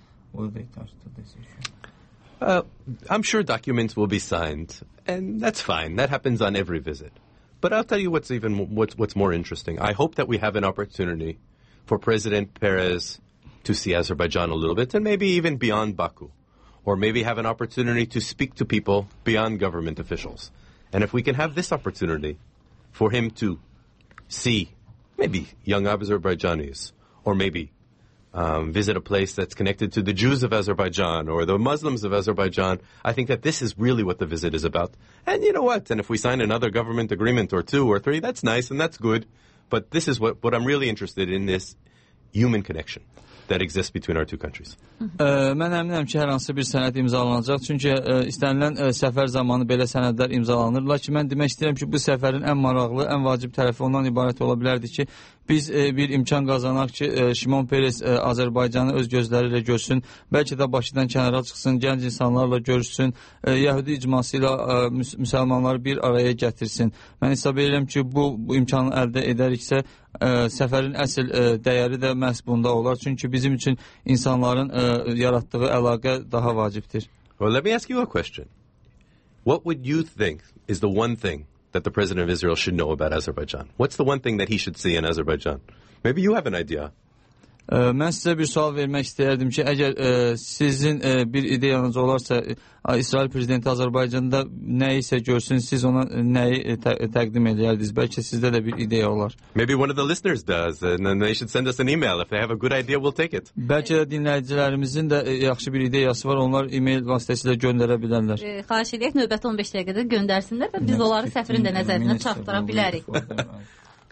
Uh, I'm sure documents will be signed, and that's fine. That happens on every visit. But I'll tell you what's even what's what's more interesting. I hope that we have an opportunity for President Perez to see Azerbaijan a little bit, and maybe even beyond Baku, or maybe have an opportunity to speak to people beyond government officials. And if we can have this opportunity for him to see maybe young Azerbaijanis, or maybe um, visit a place that's connected to the Jews of Azerbaijan or the Muslims of Azerbaijan, I think that this is really what the visit is about. And you know what? And if we sign another government agreement or two or three, that's nice and that's good. But this is what, what I'm really interested in, this human connection that exists between our two countries. Ə, mən əminəm ki, hər hansı bir sənəd imzalanacaq. Çünki ə, istənilən ə, səfər zamanı belə sənədlər imzalanır. Lakin mən demək istəyirəm ki, bu səfərin ən maraqlı, ən vacib tərəfi ondan ibarət ola bilərdi ki, biz e, bir imkan qazanaq ki, e, Şimon Peres e, Azərbaycanı öz gözləri ilə görsün, bəlkə də Bakıdan kənara çıxsın, gənc insanlarla görüşsün, e, Yəhudi icması ilə e, müs müsəlmanları bir araya gətirsin. Mən hesab edirəm ki, bu, bu imkanı əldə edəriksə, e, səfərin əsl e, dəyəri də məhz bunda olar. Çünki bizim üçün insanların e, yaratdığı əlaqə daha vacibdir. Well, let me ask you a question. What would you think is the one thing that the president of Israel should know about Azerbaijan? What's the one thing that he should see in Azerbaijan? Maybe you have an idea. Ə, mən sizə bir sual vermək istəyərdim ki, əgər ə, sizin ə, bir ideyanız olarsa, ə, İsrail prezidenti Azərbaycanda nəyi isə görsün, siz ona nəyi tə təqdim edərdiniz? Bəlkə sizdə də bir ideya olar. Maybe one of the listeners does, and then they should send us an email. If they have a good idea, we'll take it. Bəlkə də dinləyicilərimizin də yaxşı bir ideyası var, onlar e-mail vasitəsilə göndərə bilərlər. E, xahiş edək, növbəti on beş dəqiqədə göndərsinlər və biz onları səfirin də nəzərinə çatdıra bilərik.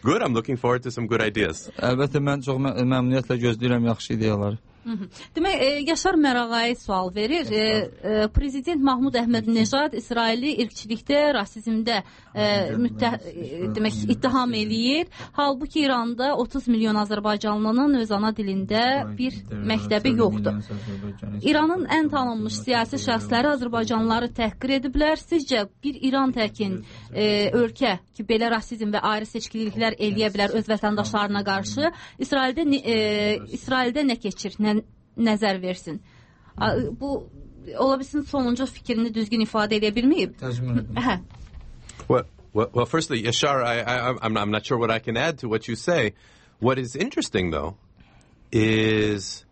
Good. I'm looking forward to some good ideas. Əlbəttə mən çox mə məmnuniyyətlə gözləyirəm yaxşı ideyaları. Demək, e, Yaşar Mərağay sual verir. E, e, Prezident Mahmud Əhmədnejad İsraili irqçilikdə, rasizmdə e, müttə, e, demək, ittiham eləyir. Halbuki İranda otuz milyon Azərbaycanlının öz ana dilində bir məktəbi yoxdur. İranın ən tanınmış siyasi şəxsləri Azərbaycanlıları təhqir ediblər. Sizcə bir İran təkin e, ölkə ki, belə rasizm və ayrı seçkiliklər eləyə bilər öz vətəndaşlarına qarşı İsraildə, e, İsraildə nə keçir, nə nəzər versin. Bu ola bilsin sonuncu fikrini düzgün ifadə edə bilməyib. Hə. Well, well, well, firstly, Yashar, I, I, I'm, I'm not sure what I can add to what you say. What is interesting, though, is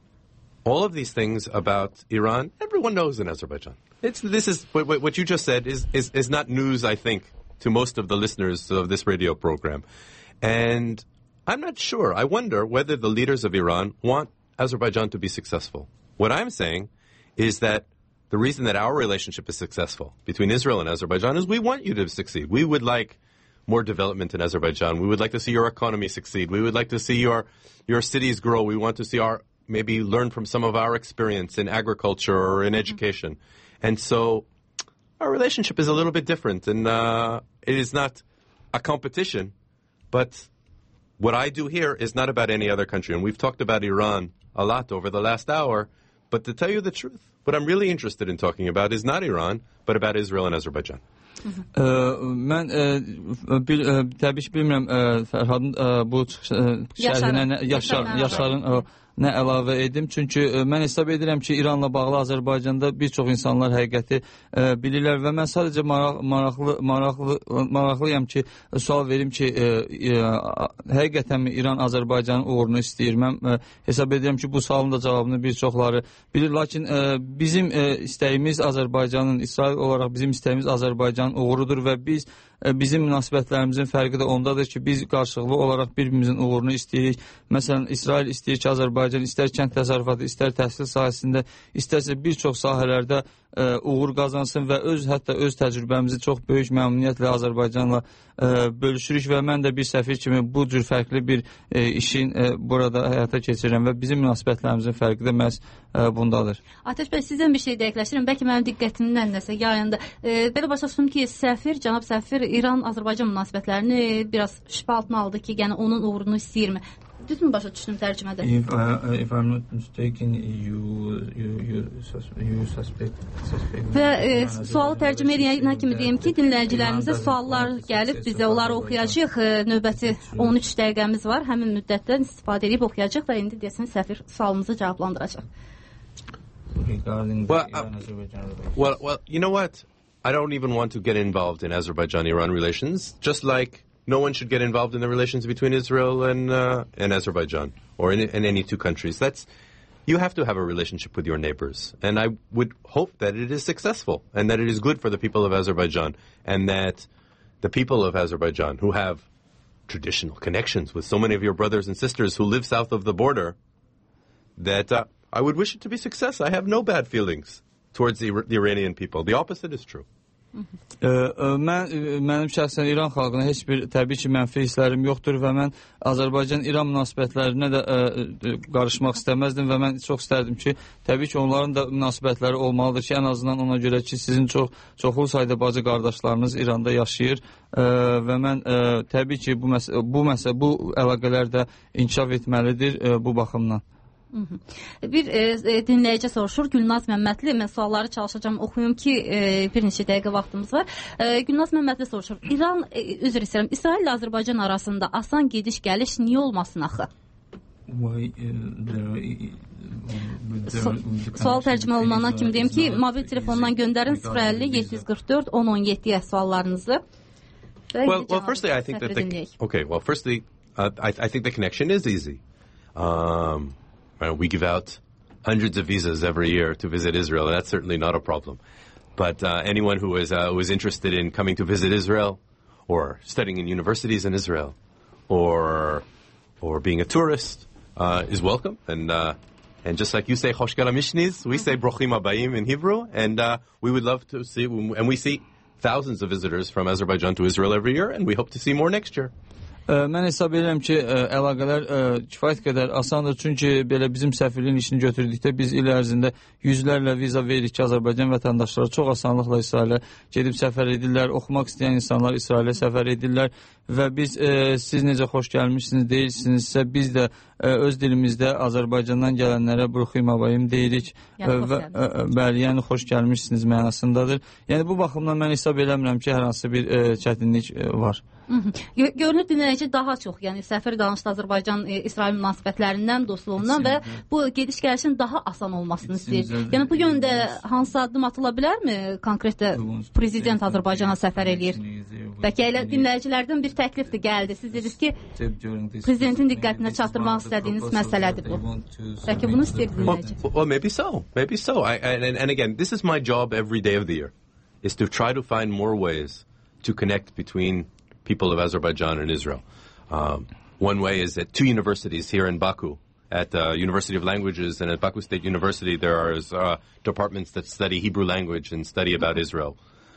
all of these things about Iran, everyone knows in Azerbaijan. It's, this is, what, what you just said is, is, is not news, I think, to most of the listeners of this radio program. And I'm not sure. I wonder whether the leaders of Iran want Azerbaijan to be successful. What I'm saying is that the reason that our relationship is successful between Israel and Azerbaijan is we want you to succeed. We would like more development in Azerbaijan. We would like to see your economy succeed. We would like to see your your cities grow. We want to see our maybe learn from some of our experience in agriculture or in education. And so our relationship is a little bit different, and uh, it is not a competition, but what I do here is not about any other country. And we've talked about Iran a lot over the last hour, but to tell you the truth, what I'm really interested in talking about is not Iran, but about Israel and Azerbaijan. Ə, mən ə, bil, ə, təbii ki, bilmirəm ə, Fərhadın ə, bu şərhinə Yaşar, Yaşarın ə, nə əlavə edim. Çünki ə, mən hesab edirəm ki, İranla bağlı Azərbaycanda bir çox insanlar həqiqəti ə, bilirlər və mən sadəcə maraq, maraqlı, maraqlı, maraqlıyam ki, sual verim ki, ə, ə, həqiqətənmi İran Azərbaycanın uğurunu istəyir? Mən ə, hesab edirəm ki, bu sualın da cavabını bir çoxları bilir. Lakin ə, bizim ə, istəyimiz Azərbaycanın, İsrail olaraq bizim istəyimiz Azərbaycanın uğurudur və biz bizim münasibətlərimizin fərqi də ondadır ki, biz qarşılıqlı olaraq bir-birimizin uğurunu istəyirik. Məsələn, İsrail istəyir ki, Azərbaycan istər kənd təsərrüfatı, istər təhsil sahəsində, istərsə bir çox sahələrdə ə, uğur qazansın və öz hətta öz təcrübəmizi çox böyük məmnuniyyətlə Azərbaycanla ə, bölüşürük və mən də bir səfir kimi bu cür fərqli bir ə, işin ə, burada həyata keçirirəm və bizim münasibətlərimizin fərqi də məhz ə, bundadır. Ateş bəy, sizdən bir şey dəqiqləşdirim. Bəlkə mənim diqqətimdən nəsə yayında. E, belə başa düşdüm ki, səfir, cənab səfir İran-Azərbaycan münasibətlərini biraz şübhə altına aldı ki, yəni onun uğurunu istəyirmi? Düzmü başa düşdüm tərcümədə? If, uh, if I'm not mistaken, you, you, you, you suspect, suspect və e, sualı tərcümə edənə kimi deyim ki, dinləyicilərimizə suallar gəlib, bizə onları oxuyacaq. E, növbəti on üç dəqiqəmiz var. Həmin müddətdən istifadə edib oxuyacaq və indi deyəsən səfir sualımızı cavablandıracaq. Regarding well, the Iran-Azerbaijan relations. Well, well, you know what? I don't even want to get involved in Azerbaijan-Iran relations, just like no one should get involved in the relations between Israel and uh, and Azerbaijan or in, in any two countries. That's you have to have a relationship with your neighbors, and I would hope that it is successful and that it is good for the people of Azerbaijan, and that the people of Azerbaijan who have traditional connections with so many of your brothers and sisters who live south of the border, that uh, I would wish it to be success. I have no bad feelings towards the, the Iranian people. The opposite is true. Ə, ə, mən mənim şəxsən İran xalqına heç bir təbii ki mənfi hisslərim yoxdur və mən Azərbaycan-İran münasibətlərinə də ə, ə, qarışmaq istəməzdim və mən çox istərdim ki, təbii ki onların da münasibətləri olmalıdır ki, ən azından ona görə ki, sizin çox çoxlu sayda bacı qardaşlarınız İranda yaşayır ə, və mən ə, təbii ki bu məsə bu məsə bu əlaqələr də inkişaf etməlidir ə, bu baxımdan. Bir e, dinləyici soruşur, Gülnaz Məmmədli, mən sualları çalışacağım, oxuyum ki, e, bir neçə dəqiqə vaxtımız var. E, Gülnaz Məmmədli soruşur, İran, e, üzr istəyirəm, İsrail ilə Azərbaycan arasında asan gediş-gəliş niyə olmasın axı? Why, uh, there, Su sual tərcümə olunana kimi deyim ki, mobil telefondan göndərin sıfır əlli yeddi yüz qırx dörd on on yeddiyə suallarınızı. Well, well, firstly, I think that the, okay, well, firstly, uh, I, I think the connection is easy. Um, We give out hundreds of visas every year to visit Israel, and that's certainly not a problem. But uh, anyone who is, uh, who is interested in coming to visit Israel, or studying in universities in Israel, or or being a tourist, uh, is welcome. And uh, and just like you say, Chosh Galamishnis, we say Brochim Abayim in Hebrew, and uh, we would love to see, and we see thousands of visitors from Azerbaijan to Israel every year, and we hope to see more next year. Mən hesab edirəm ki, əlaqələr kifayət qədər asandır, çünki belə bizim səfirliyin işini götürdükdə biz il ərzində yüzlərlə viza veririk ki, Azərbaycan vətəndaşları çox asanlıqla İsrailə gedib səfər edirlər, oxumaq istəyən insanlar İsrailə səfər edirlər və biz e, siz necə xoş gəlmişsiniz deyirsinizsə, biz də e, öz dilimizdə Azərbaycandan gələnlərə Bruxim abayım deyirik yəni, və e, bəli, yəni xoş gəlmişsiniz mənasındadır. Yəni bu baxımdan mən hesab eləmirəm ki, hər hansı bir e, çətinlik e, var. Görünür dinləyici daha çox, yəni səfir danışdı Azərbaycan-İsrail münasibətlərindən, dostluğundan və bu gediş-gəlişin daha asan olmasını istəyir. Yəni bu yöndə hansı addım atıla bilərmi? Konkretdə prezident Azərbaycana səfər eləyir. Bəlkə elə dinləyicilərdən bir təklifdir gəldi. Siz dediniz ki, prezidentin diqqətinə çatdırmaq istədiyiniz məsələdir bu. Bəlkə bunu istəyir dinləyici. Well, well, maybe so. Maybe so. I, and, and again, this is my job every day of the year, is to try to find more ways to connect between people of Azerbaijan and Israel. Um, one way is at two universities here in Baku, at the uh, University of Languages and at Baku State University, there are uh, departments that study Hebrew language and study about Israel.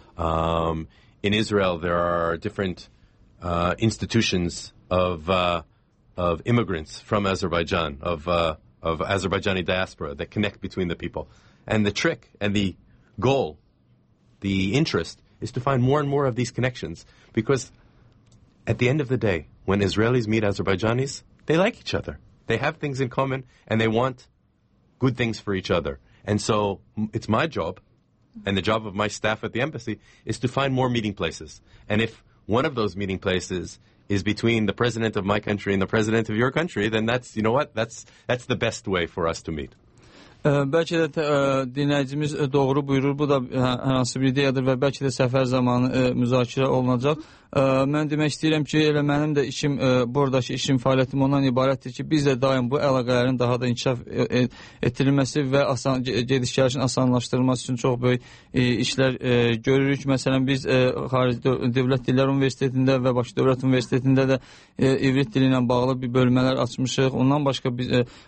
Um, in Israel, there are different uh, institutions of uh, of immigrants from Azerbaijan, of uh, of Azerbaijani diaspora that connect between the people. And the trick and the goal, the interest, is to find more and more of these connections, because at the end of the day, when Israelis meet Azerbaijanis, they like each other. They have things in common, and they want good things for each other. And so it's my job, and the job of my staff at the embassy, is to find more meeting places. And if one of those meeting places is between the president of my country and the president of your country, then that's, you know what, that's, that's the best way for us to meet. Bəlkə də dinləyicimiz doğru buyurur, bu da hər hansı bir ideyadır və bəlkə də səfər zamanı müzakirə olunacaq. Mən demək istəyirəm ki, elə mənim də işim, buradakı işim, fəaliyyətim ondan ibarətdir ki, biz də daim bu əlaqələrin daha da inkişaf etdirilməsi və asan, gediş-gəlişin asanlaşdırılması üçün çox böyük işlər görürük. Məsələn, biz Xarici Dövlət Dillər Universitetində və Bakı Dövlət Universitetində də ivrit dili ilə bağlı bir bölmələr açmışıq. Ondan başqa biz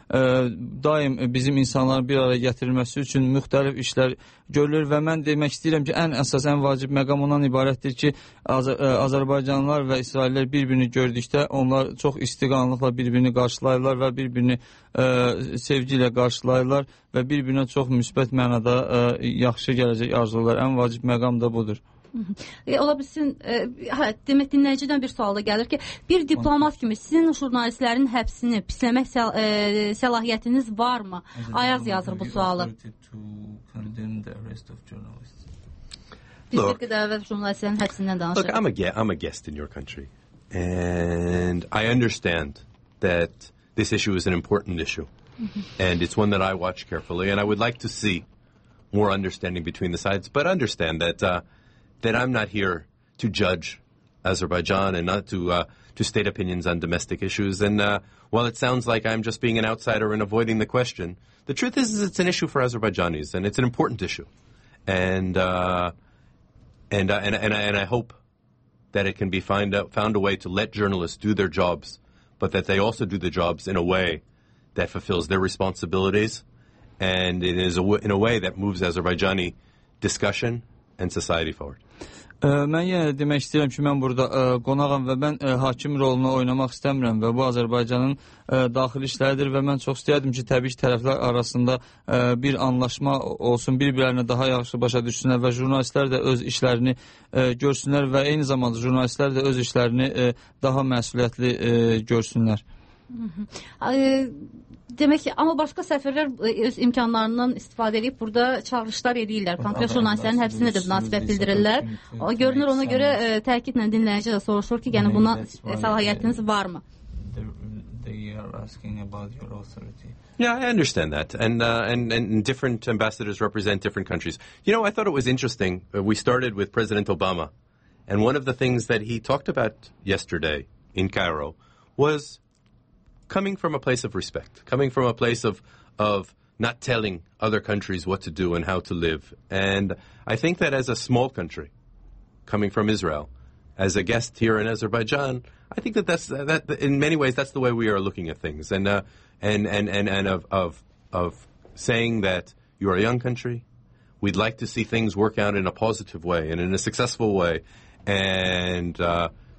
daim bizim insanların bir araya gətirilməsi üçün müxtəlif işlər görülür və mən demək istəyirəm ki, ən əsas, ən vacib məqam ondan ibarətdir ki, Azərbaycanlılar və İsraillər bir-birini gördükdə onlar çox istiqanlıqla bir-birini qarşılayırlar və bir-birini sevgi ilə qarşılayırlar və bir-birinə çox müsbət mənada yaxşı gələcək arzular. Ən vacib məqam da budur. E, ola bilsin, e, hə, demək dinləyicidən bir sual da gəlir ki, bir diplomat kimi sizin jurnalistlərin həbsini pisləmək səl e, səlahiyyətiniz varmı? Ayaz yazır bu sualı. Look, look, I'm a, I'm a guest in your country, and I understand that this issue is an important issue, mm-hmm. and it's one that I watch carefully, and I would like to see more understanding between the sides, but understand that uh, that I'm not here to judge Azerbaijan and not to uh, to state opinions on domestic issues. And uh, while it sounds like I'm just being an outsider and avoiding the question, the truth is, is it's an issue for Azerbaijanis, and it's an important issue. And uh, and, uh, and and and I hope that it can be find out, found a way to let journalists do their jobs, but that they also do the jobs in a way that fulfills their responsibilities, and it is a w in a way that moves Azerbaijani discussion and society forward. Mən yenə demək istəyirəm ki, mən burada ə, qonağam və mən ə, hakim rolunu oynamaq istəmirəm və bu Azərbaycanın ə, daxili işləridir və mən çox istəyərdim ki, təbii ki, tərəflər arasında ə, bir anlaşma olsun, bir-birlərinə daha yaxşı başa düşsünlər və jurnalistlər də öz işlərini ə, görsünlər və eyni zamanda jurnalistlər də öz işlərini ə, daha məsuliyyətli ə, görsünlər. Demək ki, amma başqa səfirlər öz imkanlarından istifadə edib burada çağırışlar edirlər. Konkret jurnalistlərin həbsinə də münasibət bildirirlər. O görünür, ona görə ə, təkidlə dinləyici də soruşur ki, yəni buna səlahiyyətiniz varmı? Yeah, I understand that, and uh, and and different ambassadors represent different countries. You know, I thought it was interesting. Uh, we started with President Obama, and one of the things that he talked about yesterday in Cairo was coming from a place of respect, coming from a place of of not telling other countries what to do and how to live. And I think that as a small country, coming from Israel, as a guest here in Azerbaijan, I think that that's that in many ways that's the way we are looking at things, and uh, and and and and of of of saying that you're a young country, we'd like to see things work out in a positive way and in a successful way, and uh,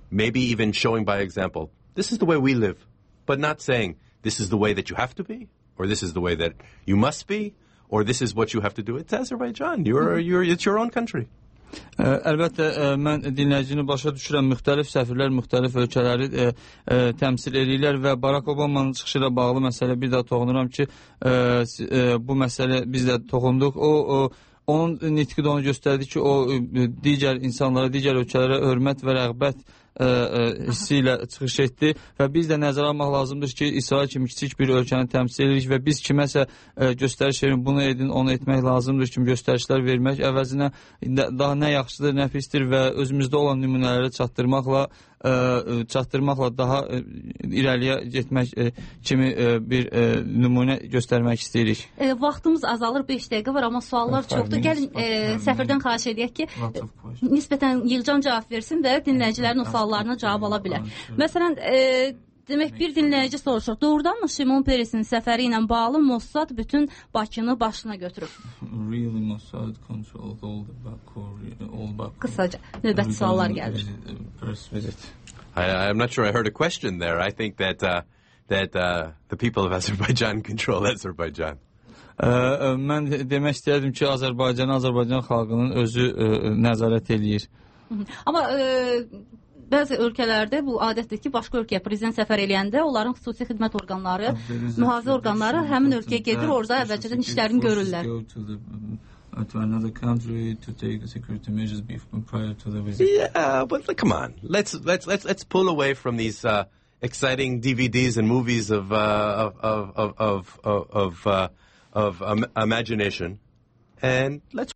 maybe even showing by example, this is the way we live, but not saying this is the way that you have to be, or this is the way that you must be, or this is what you have to do. It's Azerbaijan. You're, you're, it's your own country. Ə, əlbəttə ə, mən dinləyicini başa düşürəm, müxtəlif səfirlər müxtəlif ölkələri ə, ə, təmsil edirlər və Barack Obama'nın çıxışı ilə bağlı məsələ bir daha toxunuram ki, ə, ə, bu məsələ biz də toxunduq. O, o onun nitqi də onu göstərdi ki, o ə, digər insanlara, digər ölkələrə hörmət və rəğbət ə, ə, hissi ilə çıxış etdi və biz də nəzərə almaq lazımdır ki, İsrail kimi kiçik bir ölkəni təmsil edirik və biz kiməsə ə, göstəriş verin, bunu edin, onu etmək lazımdır kimi göstərişlər vermək əvəzinə daha nə yaxşıdır, nə pisdir və özümüzdə olan nümunələri çatdırmaqla ə, çatdırmaqla daha ə, irəliyə getmək ə, kimi ə, bir ə, nümunə göstərmək istəyirik. E, vaxtımız azalır, beş dəqiqə var, amma suallar çoxdur. Gəlin e, səfirdən xahiş edək ki, nisbətən yığcam cavab versin və dinləyicilərin o suallarına cavab ala bilər. Məsələn, e, demək bir dinləyici soruşur, doğrudanmı Şimon Peresin səfəri ilə bağlı Mossad bütün Bakını başına götürüb? Really, Mossad controlled all the Baku, all Baku. Qısaca, növbəti suallar gəlir. I, I'm not sure I heard a question there. I think that uh, that uh, the people of Azerbaijan control Azerbaijan. Ə, ə, mən demək istəyərdim ki, Azərbaycan, Azərbaycan xalqının özü ə, nəzarət eləyir. Amma ə, bəzi ölkələrdə bu adətdir ki, başqa ölkəyə prezident səfər eləyəndə onların xüsusi xidmət orqanları, mühafizə orqanları həmin ölkəyə gedir, orada əvvəlcədən işlərini görürlər. To another country to take security measures prior to the visit. Yeah, but come on, let's let's let's let's pull away from these uh, exciting D V Ds and movies of uh, of of of of of, uh, of um, imagination, and let's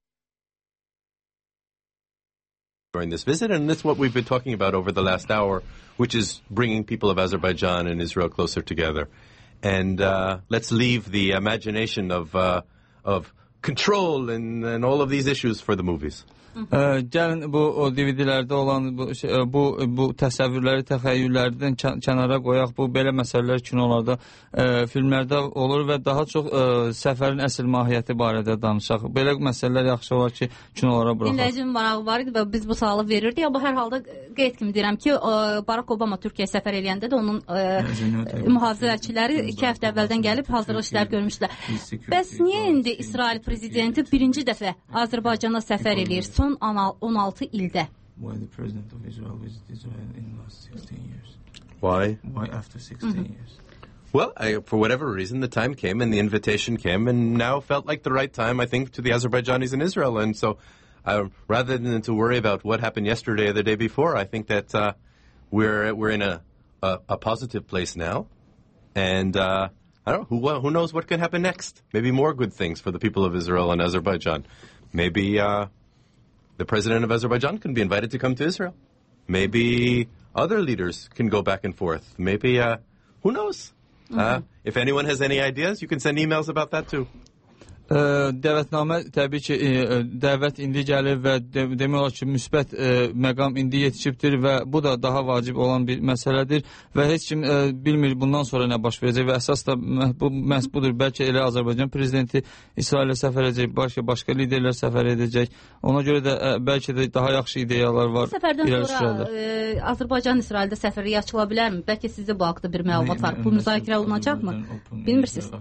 during this visit, and that's what we've been talking about over the last hour, which is bringing people of Azerbaijan and Israel closer together, and uh, let's leave the imagination of uh, of control and, and all of these issues for the movies. Ə, gəlin bu o D V D-lərdə olan bu şey, bu bu təsəvvürləri, təxəyyüllərdən kən kənara qoyaq. Bu belə məsələlər kinolarda, ə, filmlərdə olur və daha çox ə, səfərin əsl mahiyyəti barədə danışaq. Belə məsələlər yaxşı olar ki, kinolara buraxaq. Dinləyicinin marağı var idi və biz bu sualı verirdik, amma hər halda qeyd kimi deyirəm ki, ə, Barack Obama Türkiyəyə səfər eləyəndə də onun ə, mühafizəçiləri iki həftə əvvəldən gəlib hazırlıq işlər görmüşdülər. Bəs niyə indi İsrail prezidenti birinci dəfə Azərbaycana səfər eləyir? Son on altı ildə. Why the president of Israel visited Israel in the last sixteen years? Why? Why after sixteen Mm-hmm. years? Well, I, for whatever reason, the time came and the invitation came, and now felt like the right time, I think, to the Azerbaijanis in Israel. And so, uh, rather than to worry about what happened yesterday or the day before, I think that uh, we're we're in a, a a positive place now, and uh, I don't know who who knows what can happen next. Maybe more good things for the people of Israel and Azerbaijan. Maybe uh, the president of Azerbaijan can be invited to come to Israel. Maybe other leaders can go back and forth. Maybe uh, who knows? Mm-hmm. Uh, if anyone has any ideas, you can send emails about that too. Ə, dəvətnamə təbii ki, ə, dəvət indi gəlir və de demək olar ki, müsbət ə, məqam indi yetişibdir və bu da daha vacib olan bir məsələdir və heç kim ə, bilmir bundan sonra nə baş verəcək və əsas da bu məhz budur. Bəlkə elə Azərbaycan prezidenti İsrailə səfər edəcək, başqa başqa liderlər səfər edəcək. Ona görə də ə, bəlkə də daha yaxşı ideyalar var. Bu səfərdən sonra ə, Azərbaycan İsraildə səfərliyi açıla bilərmi? Bəlkə sizdə bu haqda bir məlumat var. Bu müzakirə olunacaqmı? Bilmirsiniz.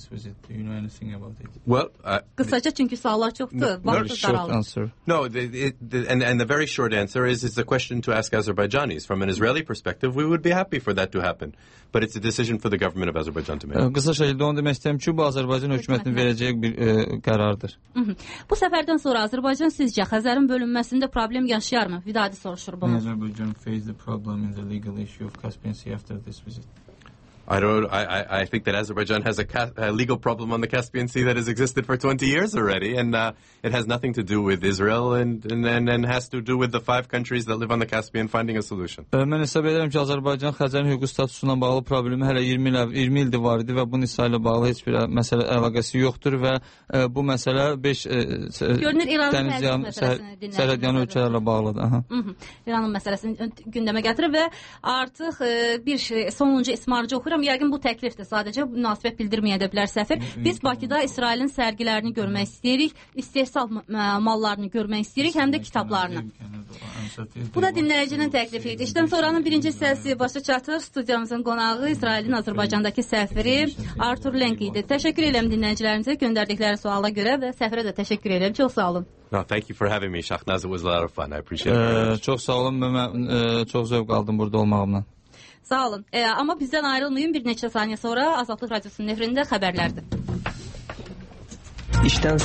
Well, uh, Qısaca çünki suallar çoxdur. Vaxtı daralır. No, the, it, the, and, and the very short answer is it's a question to ask Azerbaijanis. From an Israeli perspective, we would be happy for that to happen. But it's a decision for the government of Azerbaijan to make. Qısa şəkildə onu demək istəyirəm ki, bu Azərbaycan hökumətinin verəcəyi bir ə, qərardır. Hı -hı. Bu səfərdən sonra Azərbaycan sizcə Xəzərin bölünməsində problem yaşayarmı? Vidadi soruşur bunu. Azerbaijan faced the problem in the legal issue of Caspian Sea after this visit. I don't. I, I, I think that Azerbaijan has a, ca a legal problem on the Caspian Sea that has existed for twenty years already, and uh, it has nothing to do with Israel, and, and and and has to do with the five countries that live on the Caspian finding a solution. Mən hesab edirəm ki, Azərbaycan Xəzərin hüquq statusuna bağlı problemi hələ iyirmi il iyirmi ildir var idi və bunun İsraillə bağlı heç bir məsələ əlaqəsi yoxdur və ə, bu məsələ beş dəniz sərhədyanı ölkələrlə bağlıdır. Aha. Hı -hı. İranın məsələsini gündəmə gətirir və artıq ə, bir şey, sonuncu ismarcı oxuyur. inanıram yəqin bu təklifdir. Sadəcə münasibət bildirməyə də bilər səfir. Biz Bakıda İsrailin sərgilərini görmək istəyirik, istehsal mallarını görmək istəyirik, həm də kitablarını. Bu da dinləyicinin təklifi idi. İşdən sonranın birinci hissəsi başa çatır. Studiyamızın qonağı İsrailin Azərbaycandakı səfiri Artur Lenk idi. Təşəkkür edirəm dinləyicilərimizə göndərdikləri suala görə və səfirə də təşəkkür edirəm. Çox sağ olun. No, thank you for having me, Şahnaz. It was a lot of fun. I appreciate it. Very much. Çox sağ olun. Mən e, çox zövq aldım burada olmağımdan. Sağ olun. E, amma bizdən ayrılmayın. Bir neçə saniyə sonra Azadlıq Radiosunun efirində xəbərlərdir. İşdən